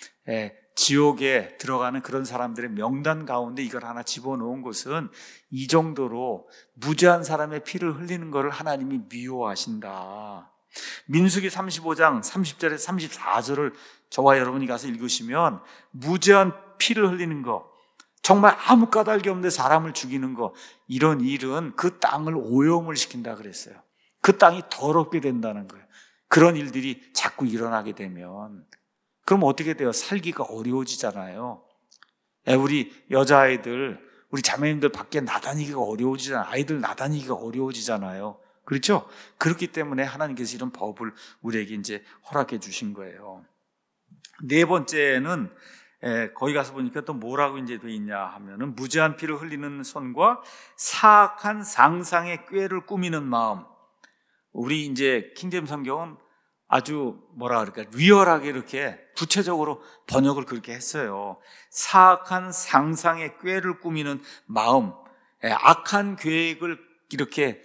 지옥에 들어가는 그런 사람들의 명단 가운데 이걸 하나 집어넣은 것은 이 정도로 무죄한 사람의 피를 흘리는 것을 하나님이 미워하신다. 민수기 삼십오 장 삼십 절에서 삼십사 절을 저와 여러분이 가서 읽으시면 무죄한 피를 흘리는 거, 정말 아무 까닭이 없는데 사람을 죽이는 거, 이런 일은 그 땅을 오염을 시킨다 그랬어요. 그 땅이 더럽게 된다는 거예요. 그런 일들이 자꾸 일어나게 되면 그럼 어떻게 돼요? 살기가 어려워지잖아요. 우리 여자아이들, 우리 자매님들 밖에 나다니기가 어려워지잖아요. 아이들 나다니기가 어려워지잖아요. 그렇죠? 그렇기 때문에 하나님께서 이런 법을 우리에게 이제 허락해 주신 거예요. 네 번째는 거기 가서 보니까 또 뭐라고 이제 돼 있냐 하면은 무죄한 피를 흘리는 손과 사악한 상상의 꾀를 꾸미는 마음. 우리 이제 킹제임 성경은 아주 뭐라 그럴까 리얼하게 이렇게 구체적으로 번역을 그렇게 했어요. 사악한 상상의 꾀를 꾸미는 마음, 악한 계획을 이렇게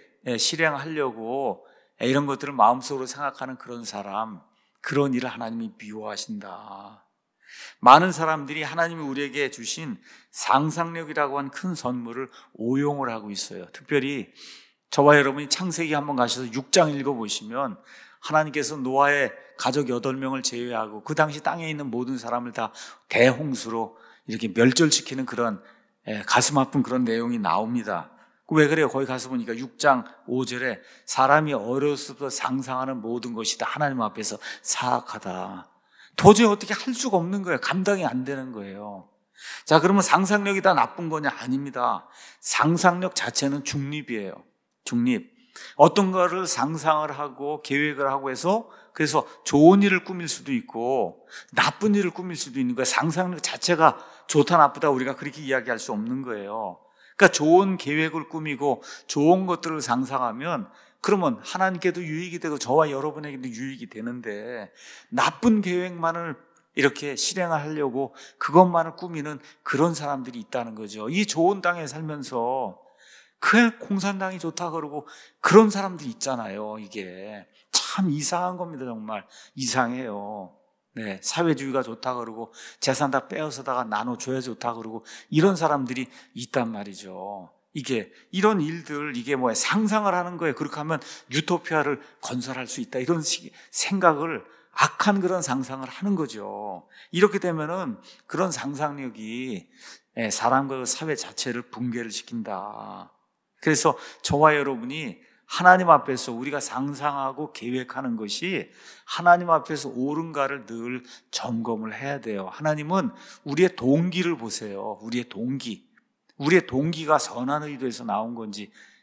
실행하려고 이런 것들을 마음속으로 생각하는 그런 사람, 그런 일을 하나님이 미워하신다. 많은 사람들이 하나님이 우리에게 주신 상상력이라고 한 큰 선물을 오용을 하고 있어요. 특별히 저와 여러분이 창세기 한번 가셔서 육 장 읽어보시면 하나님께서 노아의 가족 여덟 명을 제외하고 그 당시 땅에 있는 모든 사람을 다 대홍수로 이렇게 멸절시키는 그런 가슴 아픈 그런 내용이 나옵니다. 왜 그래요? 거기 가서 보니까 육 장 오 절에 사람이 어렸을 때 상상하는 모든 것이 다 하나님 앞에서 사악하다. 도저히 어떻게 할 수가 없는 거예요. 감당이 안 되는 거예요. 자, 그러면 상상력이 다 나쁜 거냐? 아닙니다. 상상력 자체는 중립이에요. 중립. 어떤 거를 상상을 하고 계획을 하고 해서 그래서 좋은 일을 꾸밀 수도 있고 나쁜 일을 꾸밀 수도 있는 거예요. 상상력 자체가 좋다 나쁘다 우리가 그렇게 이야기할 수 없는 거예요. 그러니까 좋은 계획을 꾸미고 좋은 것들을 상상하면 그러면 하나님께도 유익이 되고 저와 여러분에게도 유익이 되는데, 나쁜 계획만을 이렇게 실행하려고 그것만을 꾸미는 그런 사람들이 있다는 거죠. 이 좋은 땅에 살면서 그 공산당이 좋다 그러고 그런 사람들이 있잖아요. 이게 참 이상한 겁니다. 정말 이상해요. 네, 사회주의가 좋다 그러고 재산 다 빼앗아다가 나눠줘야 좋다 그러고 이런 사람들이 있단 말이죠. 이게 이런 일들, 이게 뭐야, 상상을 하는 거예요. 그렇게 하면 유토피아를 건설할 수 있다, 이런 식 생각을, 악한 그런 상상을 하는 거죠. 이렇게 되면은 그런 상상력이 사람과 사회 자체를 붕괴를 시킨다. 그래서 저와 여러분이 하나님 앞에서 우리가 상상하고 계획하는 것이 하나님 앞에서 옳은가를 늘 점검을 해야 돼요. 하나님은 우리의 동기를 보세요. 우리의 동기. 우리의 동기가 선한 의도에서 나온 건지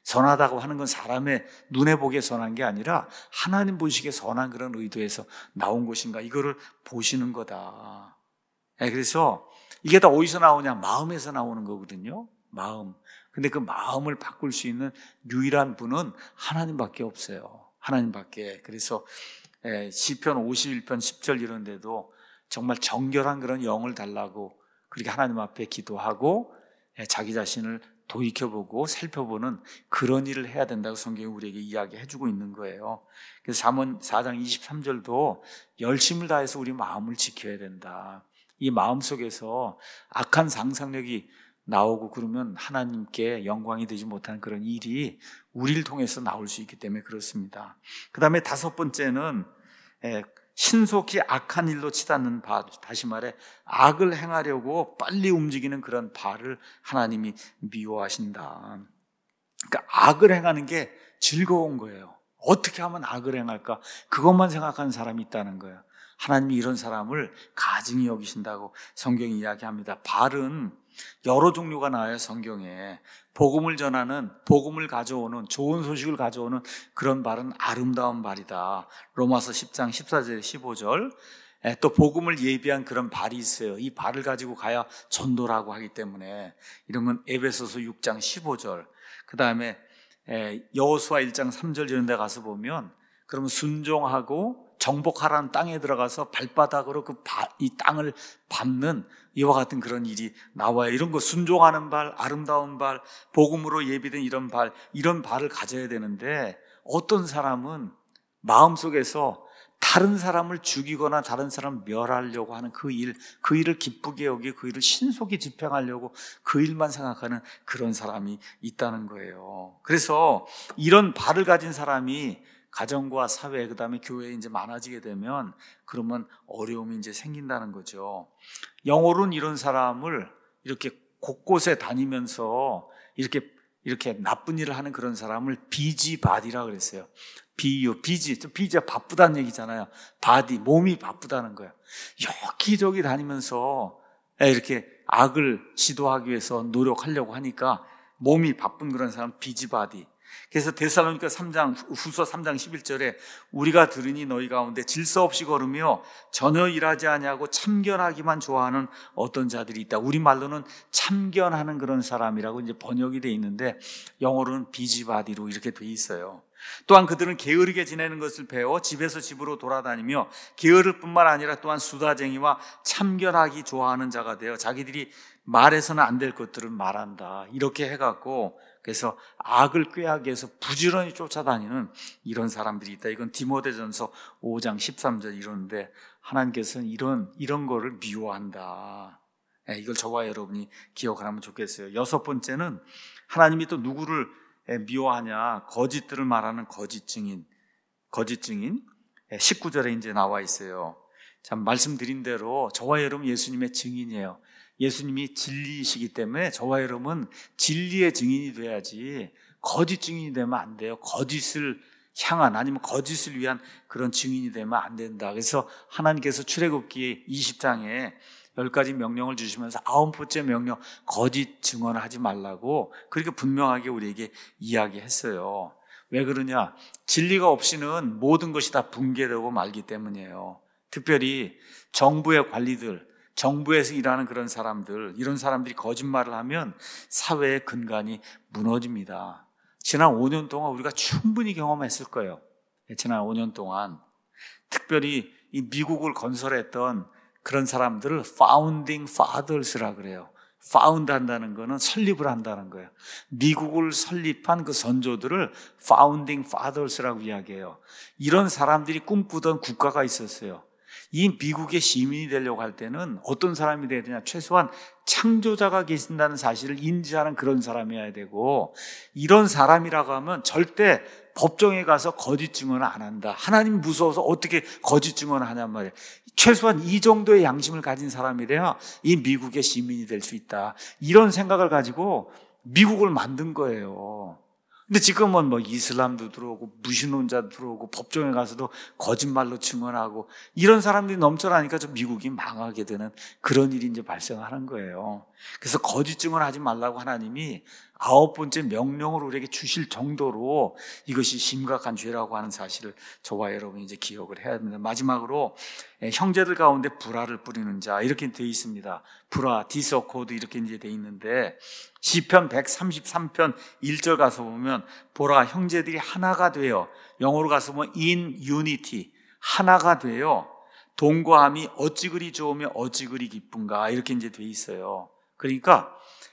선하다고 하는 건 사람의 눈에 보기에 선한 게 아니라 하나님 보시기에 선한 그런 의도에서 나온 것인가, 이거를 보시는 거다. 그래서 이게 다 어디서 나오냐? 마음에서 나오는 거거든요. 마음. 근데 그 마음을 바꿀 수 있는 유일한 분은 하나님밖에 없어요. 하나님밖에. 그래서 시편 오십일 편 십 절 이런 데도 정말 정결한 그런 영을 달라고 그렇게 하나님 앞에 기도하고 자기 자신을 돌이켜보고 살펴보는 그런 일을 해야 된다고 성경이 우리에게 이야기해주고 있는 거예요. 그래서 잠언 사 장 이십삼 절도 열심을 다해서 우리 마음을 지켜야 된다. 이 마음 속에서 악한 상상력이 나오고 그러면 하나님께 영광이 되지 못하는 그런 일이 우리를 통해서 나올 수 있기 때문에 그렇습니다. 그 다음에 다섯 번째는 신속히 악한 일로 치닫는 바, 다시 말해 악을 행하려고 빨리 움직이는 그런 바를 하나님이 미워하신다. 그러니까 악을 행하는 게 즐거운 거예요. 어떻게 하면 악을 행할까? 그것만 생각하는 사람이 있다는 거예요. 하나님이 이런 사람을 가증히 여기신다고 성경이 이야기합니다. 발은 여러 종류가 나와요. 성경에 복음을 전하는, 복음을 가져오는, 좋은 소식을 가져오는 그런 발은 아름다운 발이다. 로마서 십 장 십사 절 십오 절. 또 복음을 예비한 그런 발이 있어요. 이 발을 가지고 가야 전도라고 하기 때문에 이런 건 에베소서 육 장 십오 절. 그 다음에 여호수아 일 장 삼 절 이런 데 가서 보면 그러면 순종하고 정복하라는 땅에 들어가서 발바닥으로 그 이 땅을 밟는 이와 같은 그런 일이 나와요. 이런 거 순종하는 발, 아름다운 발, 복음으로 예비된 이런 발, 이런 발을 가져야 되는데 어떤 사람은 마음속에서 다른 사람을 죽이거나 다른 사람을 멸하려고 하는 그 일, 그 일을 기쁘게 여기 그 일을 신속히 집행하려고 그 일만 생각하는 그런 사람이 있다는 거예요. 그래서 이런 발을 가진 사람이 가정과 사회, 그 다음에 교회에 이제 많아지게 되면 그러면 어려움이 이제 생긴다는 거죠. 영어로는 이런 사람을 이렇게 곳곳에 다니면서 이렇게 이렇게 나쁜 일을 하는 그런 사람을 비지바디라 그랬어요. 비유, 비지, 비지가 바쁘다는 얘기잖아요. 바디, 몸이 바쁘다는 거예요. 여기저기 다니면서 이렇게 악을 시도하기 위해서 노력하려고 하니까 몸이 바쁜 그런 사람 비지바디. 그래서 데살로니가 삼 장, 후서 삼 장 십일 절에 우리가 들으니 너희 가운데 질서 없이 걸으며 전혀 일하지 아니하고 참견하기만 좋아하는 어떤 자들이 있다. 우리말로는 참견하는 그런 사람이라고 이제 번역이 돼 있는데 영어로는 비지바디로 이렇게 돼 있어요. 또한 그들은 게으르게 지내는 것을 배워 집에서 집으로 돌아다니며 게으를 뿐만 아니라 또한 수다쟁이와 참견하기 좋아하는 자가 되어 자기들이 말해서는 안 될 것들을 말한다. 이렇게 해갖고 그래서 악을 꾀하기 위해서 부지런히 쫓아다니는 이런 사람들이 있다. 이건 디모데전서 오 장 십삼 절 이러는데 하나님께서는 이런 이런 거를 미워한다. 이걸 저와 여러분이 기억하면 좋겠어요. 여섯 번째는 하나님이 또 누구를 미워하냐? 거짓들을 말하는 거짓 증인. 거짓 증인. 십구 절에 이제 나와 있어요. 참 말씀드린 대로 저와 여러분 예수님의 증인이에요. 예수님이 진리이시기 때문에 저와 여러분은 진리의 증인이 돼야지 거짓 증인이 되면 안 돼요. 거짓을 향한 아니면 거짓을 위한 그런 증인이 되면 안 된다. 그래서 하나님께서 출애굽기 이십 장에 열 가지 명령을 주시면서 아홉 번째 명령 거짓 증언을 하지 말라고 그렇게 분명하게 우리에게 이야기했어요. 왜 그러냐? 진리가 없이는 모든 것이 다 붕괴되고 말기 때문이에요. 특별히 정부의 관리들, 정부에서 일하는 그런 사람들, 이런 사람들이 거짓말을 하면 사회의 근간이 무너집니다. 지난 오 년 동안 우리가 충분히 경험했을 거예요. 지난 오 년 동안 특별히 이 미국을 건설했던 그런 사람들을 Founding Fathers라 그래요. Found 한다는 거는 설립을 한다는 거예요. 미국을 설립한 그 선조들을 Founding Fathers라고 이야기해요. 이런 사람들이 꿈꾸던 국가가 있었어요. 이 미국의 시민이 되려고 할 때는 어떤 사람이 돼야 되냐? 최소한 창조자가 계신다는 사실을 인지하는 그런 사람이어야 되고, 이런 사람이라고 하면 절대 법정에 가서 거짓 증언을 안 한다. 하나님 무서워서 어떻게 거짓 증언을 하냔 말이에요. 최소한 이 정도의 양심을 가진 사람이래야 이 미국의 시민이 될 수 있다. 이런 생각을 가지고 미국을 만든 거예요. 근데 지금은 뭐 이슬람도 들어오고 무신론자도 들어오고 법정에 가서도 거짓말로 증언하고 이런 사람들이 넘쳐나니까 좀 미국이 망하게 되는 그런 일이 이제 발생하는 거예요. 그래서 거짓 증언하지 말라고 하나님이 아홉 번째 명령을 우리에게 주실 정도로 이것이 심각한 죄라고 하는 사실을 저와 여러분이 이제 기억을 해야 됩니다. 마지막으로 형제들 가운데 불화를 뿌리는 자 이렇게 되어 있습니다. 불화, 디스코드 이렇게 이제 되어 있는데 시편 백삼십삼 편 일 절 가서 보면 보라 형제들이 하나가 되어 영어로 가서 보면 in unity 하나가 되어 동거함이 어찌 그리 좋으며 어찌 그리 기쁜가 이렇게 이제 되어 있어요. 그러니까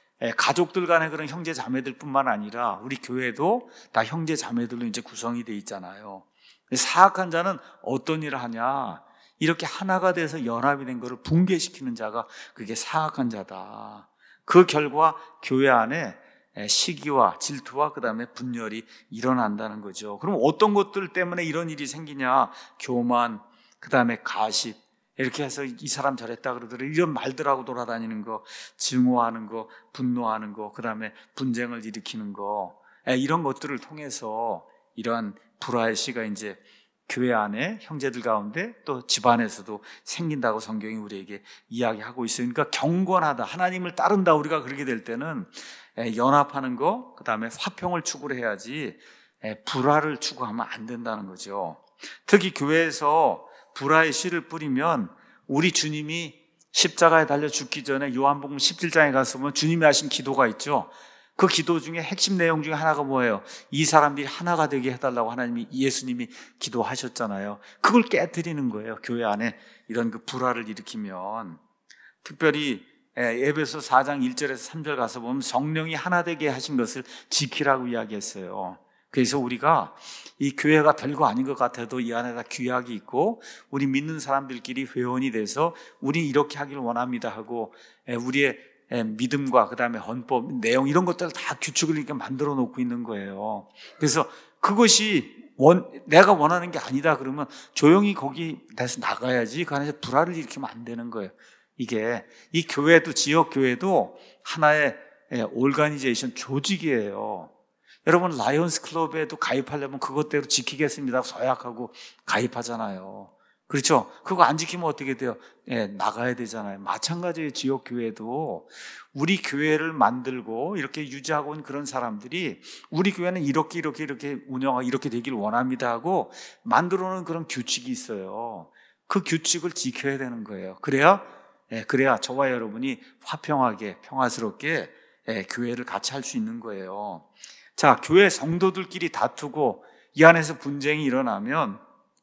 가족들 간의 그런 형제 자매들 뿐만 아니라 우리 교회도 다 형제 자매들로 이제 구성이 되어 있잖아요. 사악한 자는 어떤 일을 하냐? 이렇게 하나가 돼서 연합이 된 것을 붕괴시키는 자가 그게 사악한 자다. 그 결과 교회 안에 시기와 질투와 그 다음에 분열이 일어난다는 거죠. 그럼 어떤 것들 때문에 이런 일이 생기냐? 교만, 그 다음에 가십, 이렇게 해서 이 사람 잘했다 그러더라 이런 말들하고 돌아다니는 거, 증오하는 거, 분노하는 거, 그 다음에 분쟁을 일으키는 거, 이런 것들을 통해서 이러한 불화의 씨가 이제 교회 안에 형제들 가운데 또 집안에서도 생긴다고 성경이 우리에게 이야기하고 있어요. 그러니까 경건하다, 하나님을 따른다 우리가 그렇게 될 때는 연합하는 거, 그 다음에 화평을 추구를 해야지 불화를 추구하면 안 된다는 거죠. 특히 교회에서 불화의 씨를 뿌리면 우리 주님이 십자가에 달려 죽기 전에 요한복음 십칠 장에 가서 보면 주님이 하신 기도가 있죠. 그 기도 중에 핵심 내용 중에 하나가 뭐예요? 이 사람들이 하나가 되게 해달라고 하나님이 예수님이 기도하셨잖아요. 그걸 깨뜨리는 거예요. 교회 안에 이런 그 불화를 일으키면 특별히 에베소 사 장 일 절에서 삼 절 가서 보면 성령이 하나 되게 하신 것을 지키라고 이야기했어요. 그래서 우리가 이 교회가 별거 아닌 것 같아도 이 안에다 규약이 있고 우리 믿는 사람들끼리 회원이 돼서 우리 이렇게 하기를 원합니다 하고 우리의 믿음과 그 다음에 헌법 내용 이런 것들을 다 규칙을 이렇게 만들어 놓고 있는 거예요. 그래서 그것이 원, 내가 원하는 게 아니다 그러면 조용히 거기에서 나가야지 그 안에서 불화를 일으키면 안 되는 거예요. 이게 이 교회도 지역 교회도 하나의 오르가니제이션 조직이에요. 여러분 라이온스 클럽에도 가입하려면 그것대로 지키겠습니다 서약하고 가입하잖아요. 그렇죠? 그거 안 지키면 어떻게 돼요? 예, 나가야 되잖아요. 마찬가지의 지역 교회도 우리 교회를 만들고 이렇게 유지하고 있는 그런 사람들이 우리 교회는 이렇게 이렇게 이렇게 운영하고 이렇게 되기를 원합니다 하고 만들어 놓은 그런 규칙이 있어요. 그 규칙을 지켜야 되는 거예요. 그래야 예, 그래야 저와 여러분이 화평하게 평화스럽게 예, 교회를 같이 할 수 있는 거예요. 자, 교회 성도들끼리 다투고 이 안에서 분쟁이 일어나면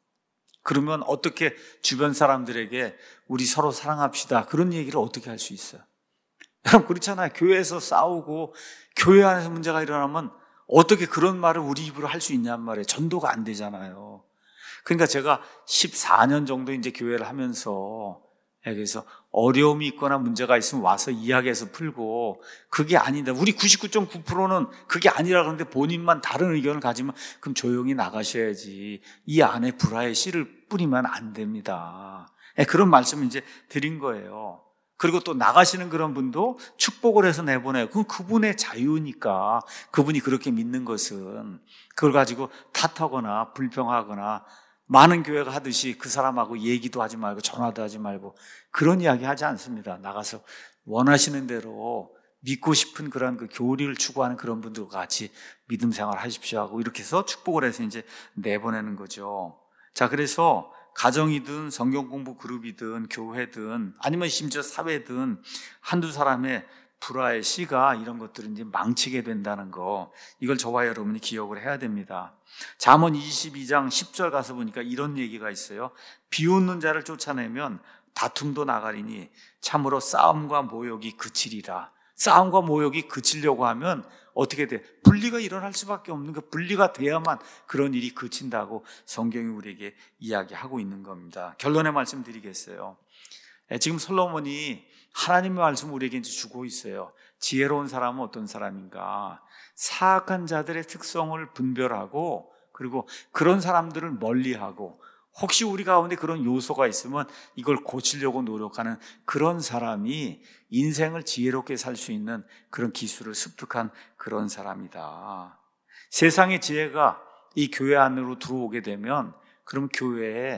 그러면 어떻게 주변 사람들에게 우리 서로 사랑합시다 그런 얘기를 어떻게 할 수 있어요? 여러분 그렇잖아요. 교회에서 싸우고 교회 안에서 문제가 일어나면 어떻게 그런 말을 우리 입으로 할 수 있냔 말이에요. 전도가 안 되잖아요. 그러니까 제가 십사 년 정도 이제 교회를 하면서 그래서 어려움이 있거나 문제가 있으면 와서 이야기해서 풀고 그게 아니다. 우리 구십구 점 구 퍼센트는 그게 아니라 그러는데 본인만 다른 의견을 가지면 그럼 조용히 나가셔야지. 이 안에 불화의 씨를 뿌리면 안 됩니다. 그런 말씀을 이제 드린 거예요. 그리고 또 나가시는 그런 분도 축복을 해서 내보내요. 그건 그분의 자유니까 그분이 그렇게 믿는 것은 그걸 가지고 탓하거나 불평하거나 많은 교회가 하듯이 그 사람하고 얘기도 하지 말고 전화도 하지 말고 그런 이야기 하지 않습니다. 나가서 원하시는 대로 믿고 싶은 그런 그 교리를 추구하는 그런 분들과 같이 믿음 생활 하십시오 하고 이렇게 해서 축복을 해서 이제 내보내는 거죠. 자, 그래서 가정이든 성경 공부 그룹이든 교회든 아니면 심지어 사회든 한두 사람의 불화의 씨가 이런 것들을 이제 망치게 된다는 거, 이걸 저와 여러분이 기억을 해야 됩니다. 잠언 이십이 장 십 절 가서 보니까 이런 얘기가 있어요. 비웃는 자를 쫓아내면 다툼도 나가리니 참으로 싸움과 모욕이 그치리라. 싸움과 모욕이 그치려고 하면 어떻게 돼? 분리가 일어날 수밖에 없는 거, 분리가 돼야만 그런 일이 그친다고 성경이 우리에게 이야기하고 있는 겁니다. 결론의 말씀 드리겠어요. 지금 솔로몬이 하나님의 말씀을 우리에게 이제 주고 있어요. 지혜로운 사람은 어떤 사람인가? 사악한 자들의 특성을 분별하고 그리고 그런 사람들을 멀리하고 혹시 우리 가운데 그런 요소가 있으면 이걸 고치려고 노력하는 그런 사람이 인생을 지혜롭게 살 수 있는 그런 기술을 습득한 그런 사람이다. 세상의 지혜가 이 교회 안으로 들어오게 되면 그럼 교회에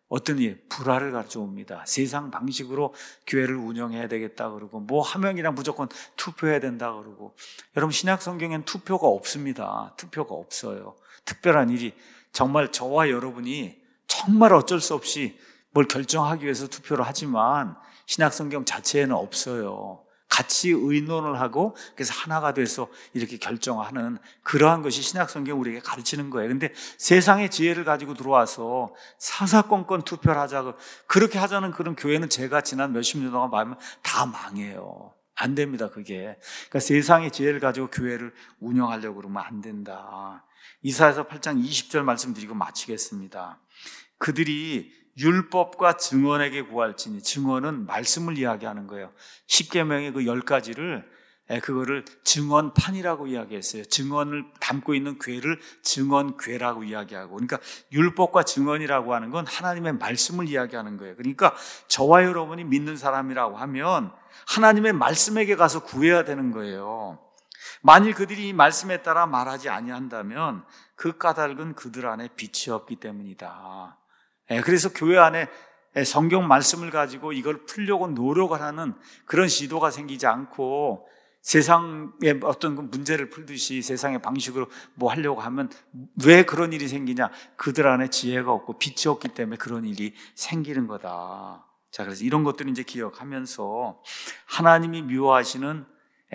어떤 일, 불화를 가져옵니다. 세상 방식으로 교회를 운영해야 되겠다 그러고, 뭐 하면이랑 무조건 투표해야 된다 그러고. 여러분, 신약 성경엔 투표가 없습니다. 투표가 없어요. 특별한 일이, 정말 저와 여러분이 정말 어쩔 수 없이 뭘 결정하기 위해서 투표를 하지만 신약 성경 자체에는 없어요. 같이 의논을 하고 그래서 하나가 돼서 이렇게 결정하는 그러한 것이 신약 성경 우리에게 가르치는 거예요. 근데 세상의 지혜를 가지고 들어와서 사사건건 투표를 하자고 그렇게 하자는 그런 교회는 제가 지난 몇십 년 동안 봐면 다 망해요. 안 됩니다, 그게. 그러니까 세상의 지혜를 가지고 교회를 운영하려고 그러면 안 된다. 이사야서 팔 장 이십 절 말씀드리고 마치겠습니다. 그들이 율법과 증언에게 구할지니, 증언은 말씀을 이야기하는 거예요. 십계명의 그 열 가지를 그거를 증언판이라고 이야기했어요. 증언을 담고 있는 궤를 증언궤라고 이야기하고, 그러니까 율법과 증언이라고 하는 건 하나님의 말씀을 이야기하는 거예요. 그러니까 저와 여러분이 믿는 사람이라고 하면 하나님의 말씀에게 가서 구해야 되는 거예요. 만일 그들이 이 말씀에 따라 말하지 아니한다면 그 까닭은 그들 안에 빛이 없기 때문이다. 그래서 교회 안에 성경 말씀을 가지고 이걸 풀려고 노력을 하는 그런 시도가 생기지 않고 세상의 어떤 문제를 풀듯이 세상의 방식으로 뭐 하려고 하면 왜 그런 일이 생기냐? 그들 안에 지혜가 없고 빛이 없기 때문에 그런 일이 생기는 거다. 자, 그래서 이런 것들을 이제 기억하면서 하나님이 미워하시는,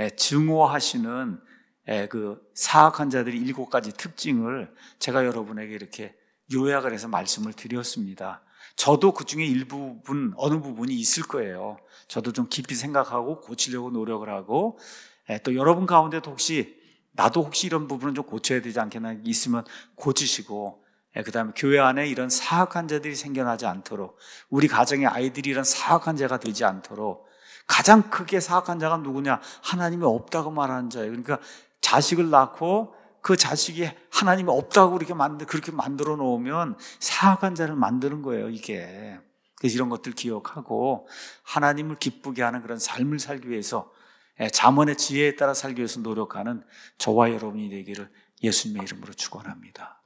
증오하시는 그 사악한 자들이 일곱 가지 특징을 제가 여러분에게 이렇게 요약을 해서 말씀을 드렸습니다. 저도 그 중에 일부분, 어느 부분이 있을 거예요. 저도 좀 깊이 생각하고 고치려고 노력을 하고, 또 여러분 가운데도 혹시, 나도 혹시 이런 부분은 좀 고쳐야 되지 않겠나 있으면 고치시고, 그 다음에 교회 안에 이런 사악한 자들이 생겨나지 않도록, 우리 가정의 아이들이 이런 사악한 자가 되지 않도록, 가장 크게 사악한 자가 누구냐? 하나님이 없다고 말하는 자예요. 그러니까 자식을 낳고 그 자식이 하나님이 없다고 그렇게 만들, 그렇게 만들어 놓으면 사악한 자를 만드는 거예요, 이게. 그래서 이런 것들 기억하고 하나님을 기쁘게 하는 그런 삶을 살기 위해서, 잠언의 지혜에 따라 살기 위해서 노력하는 저와 여러분이 되기를 예수님의 이름으로 축원합니다.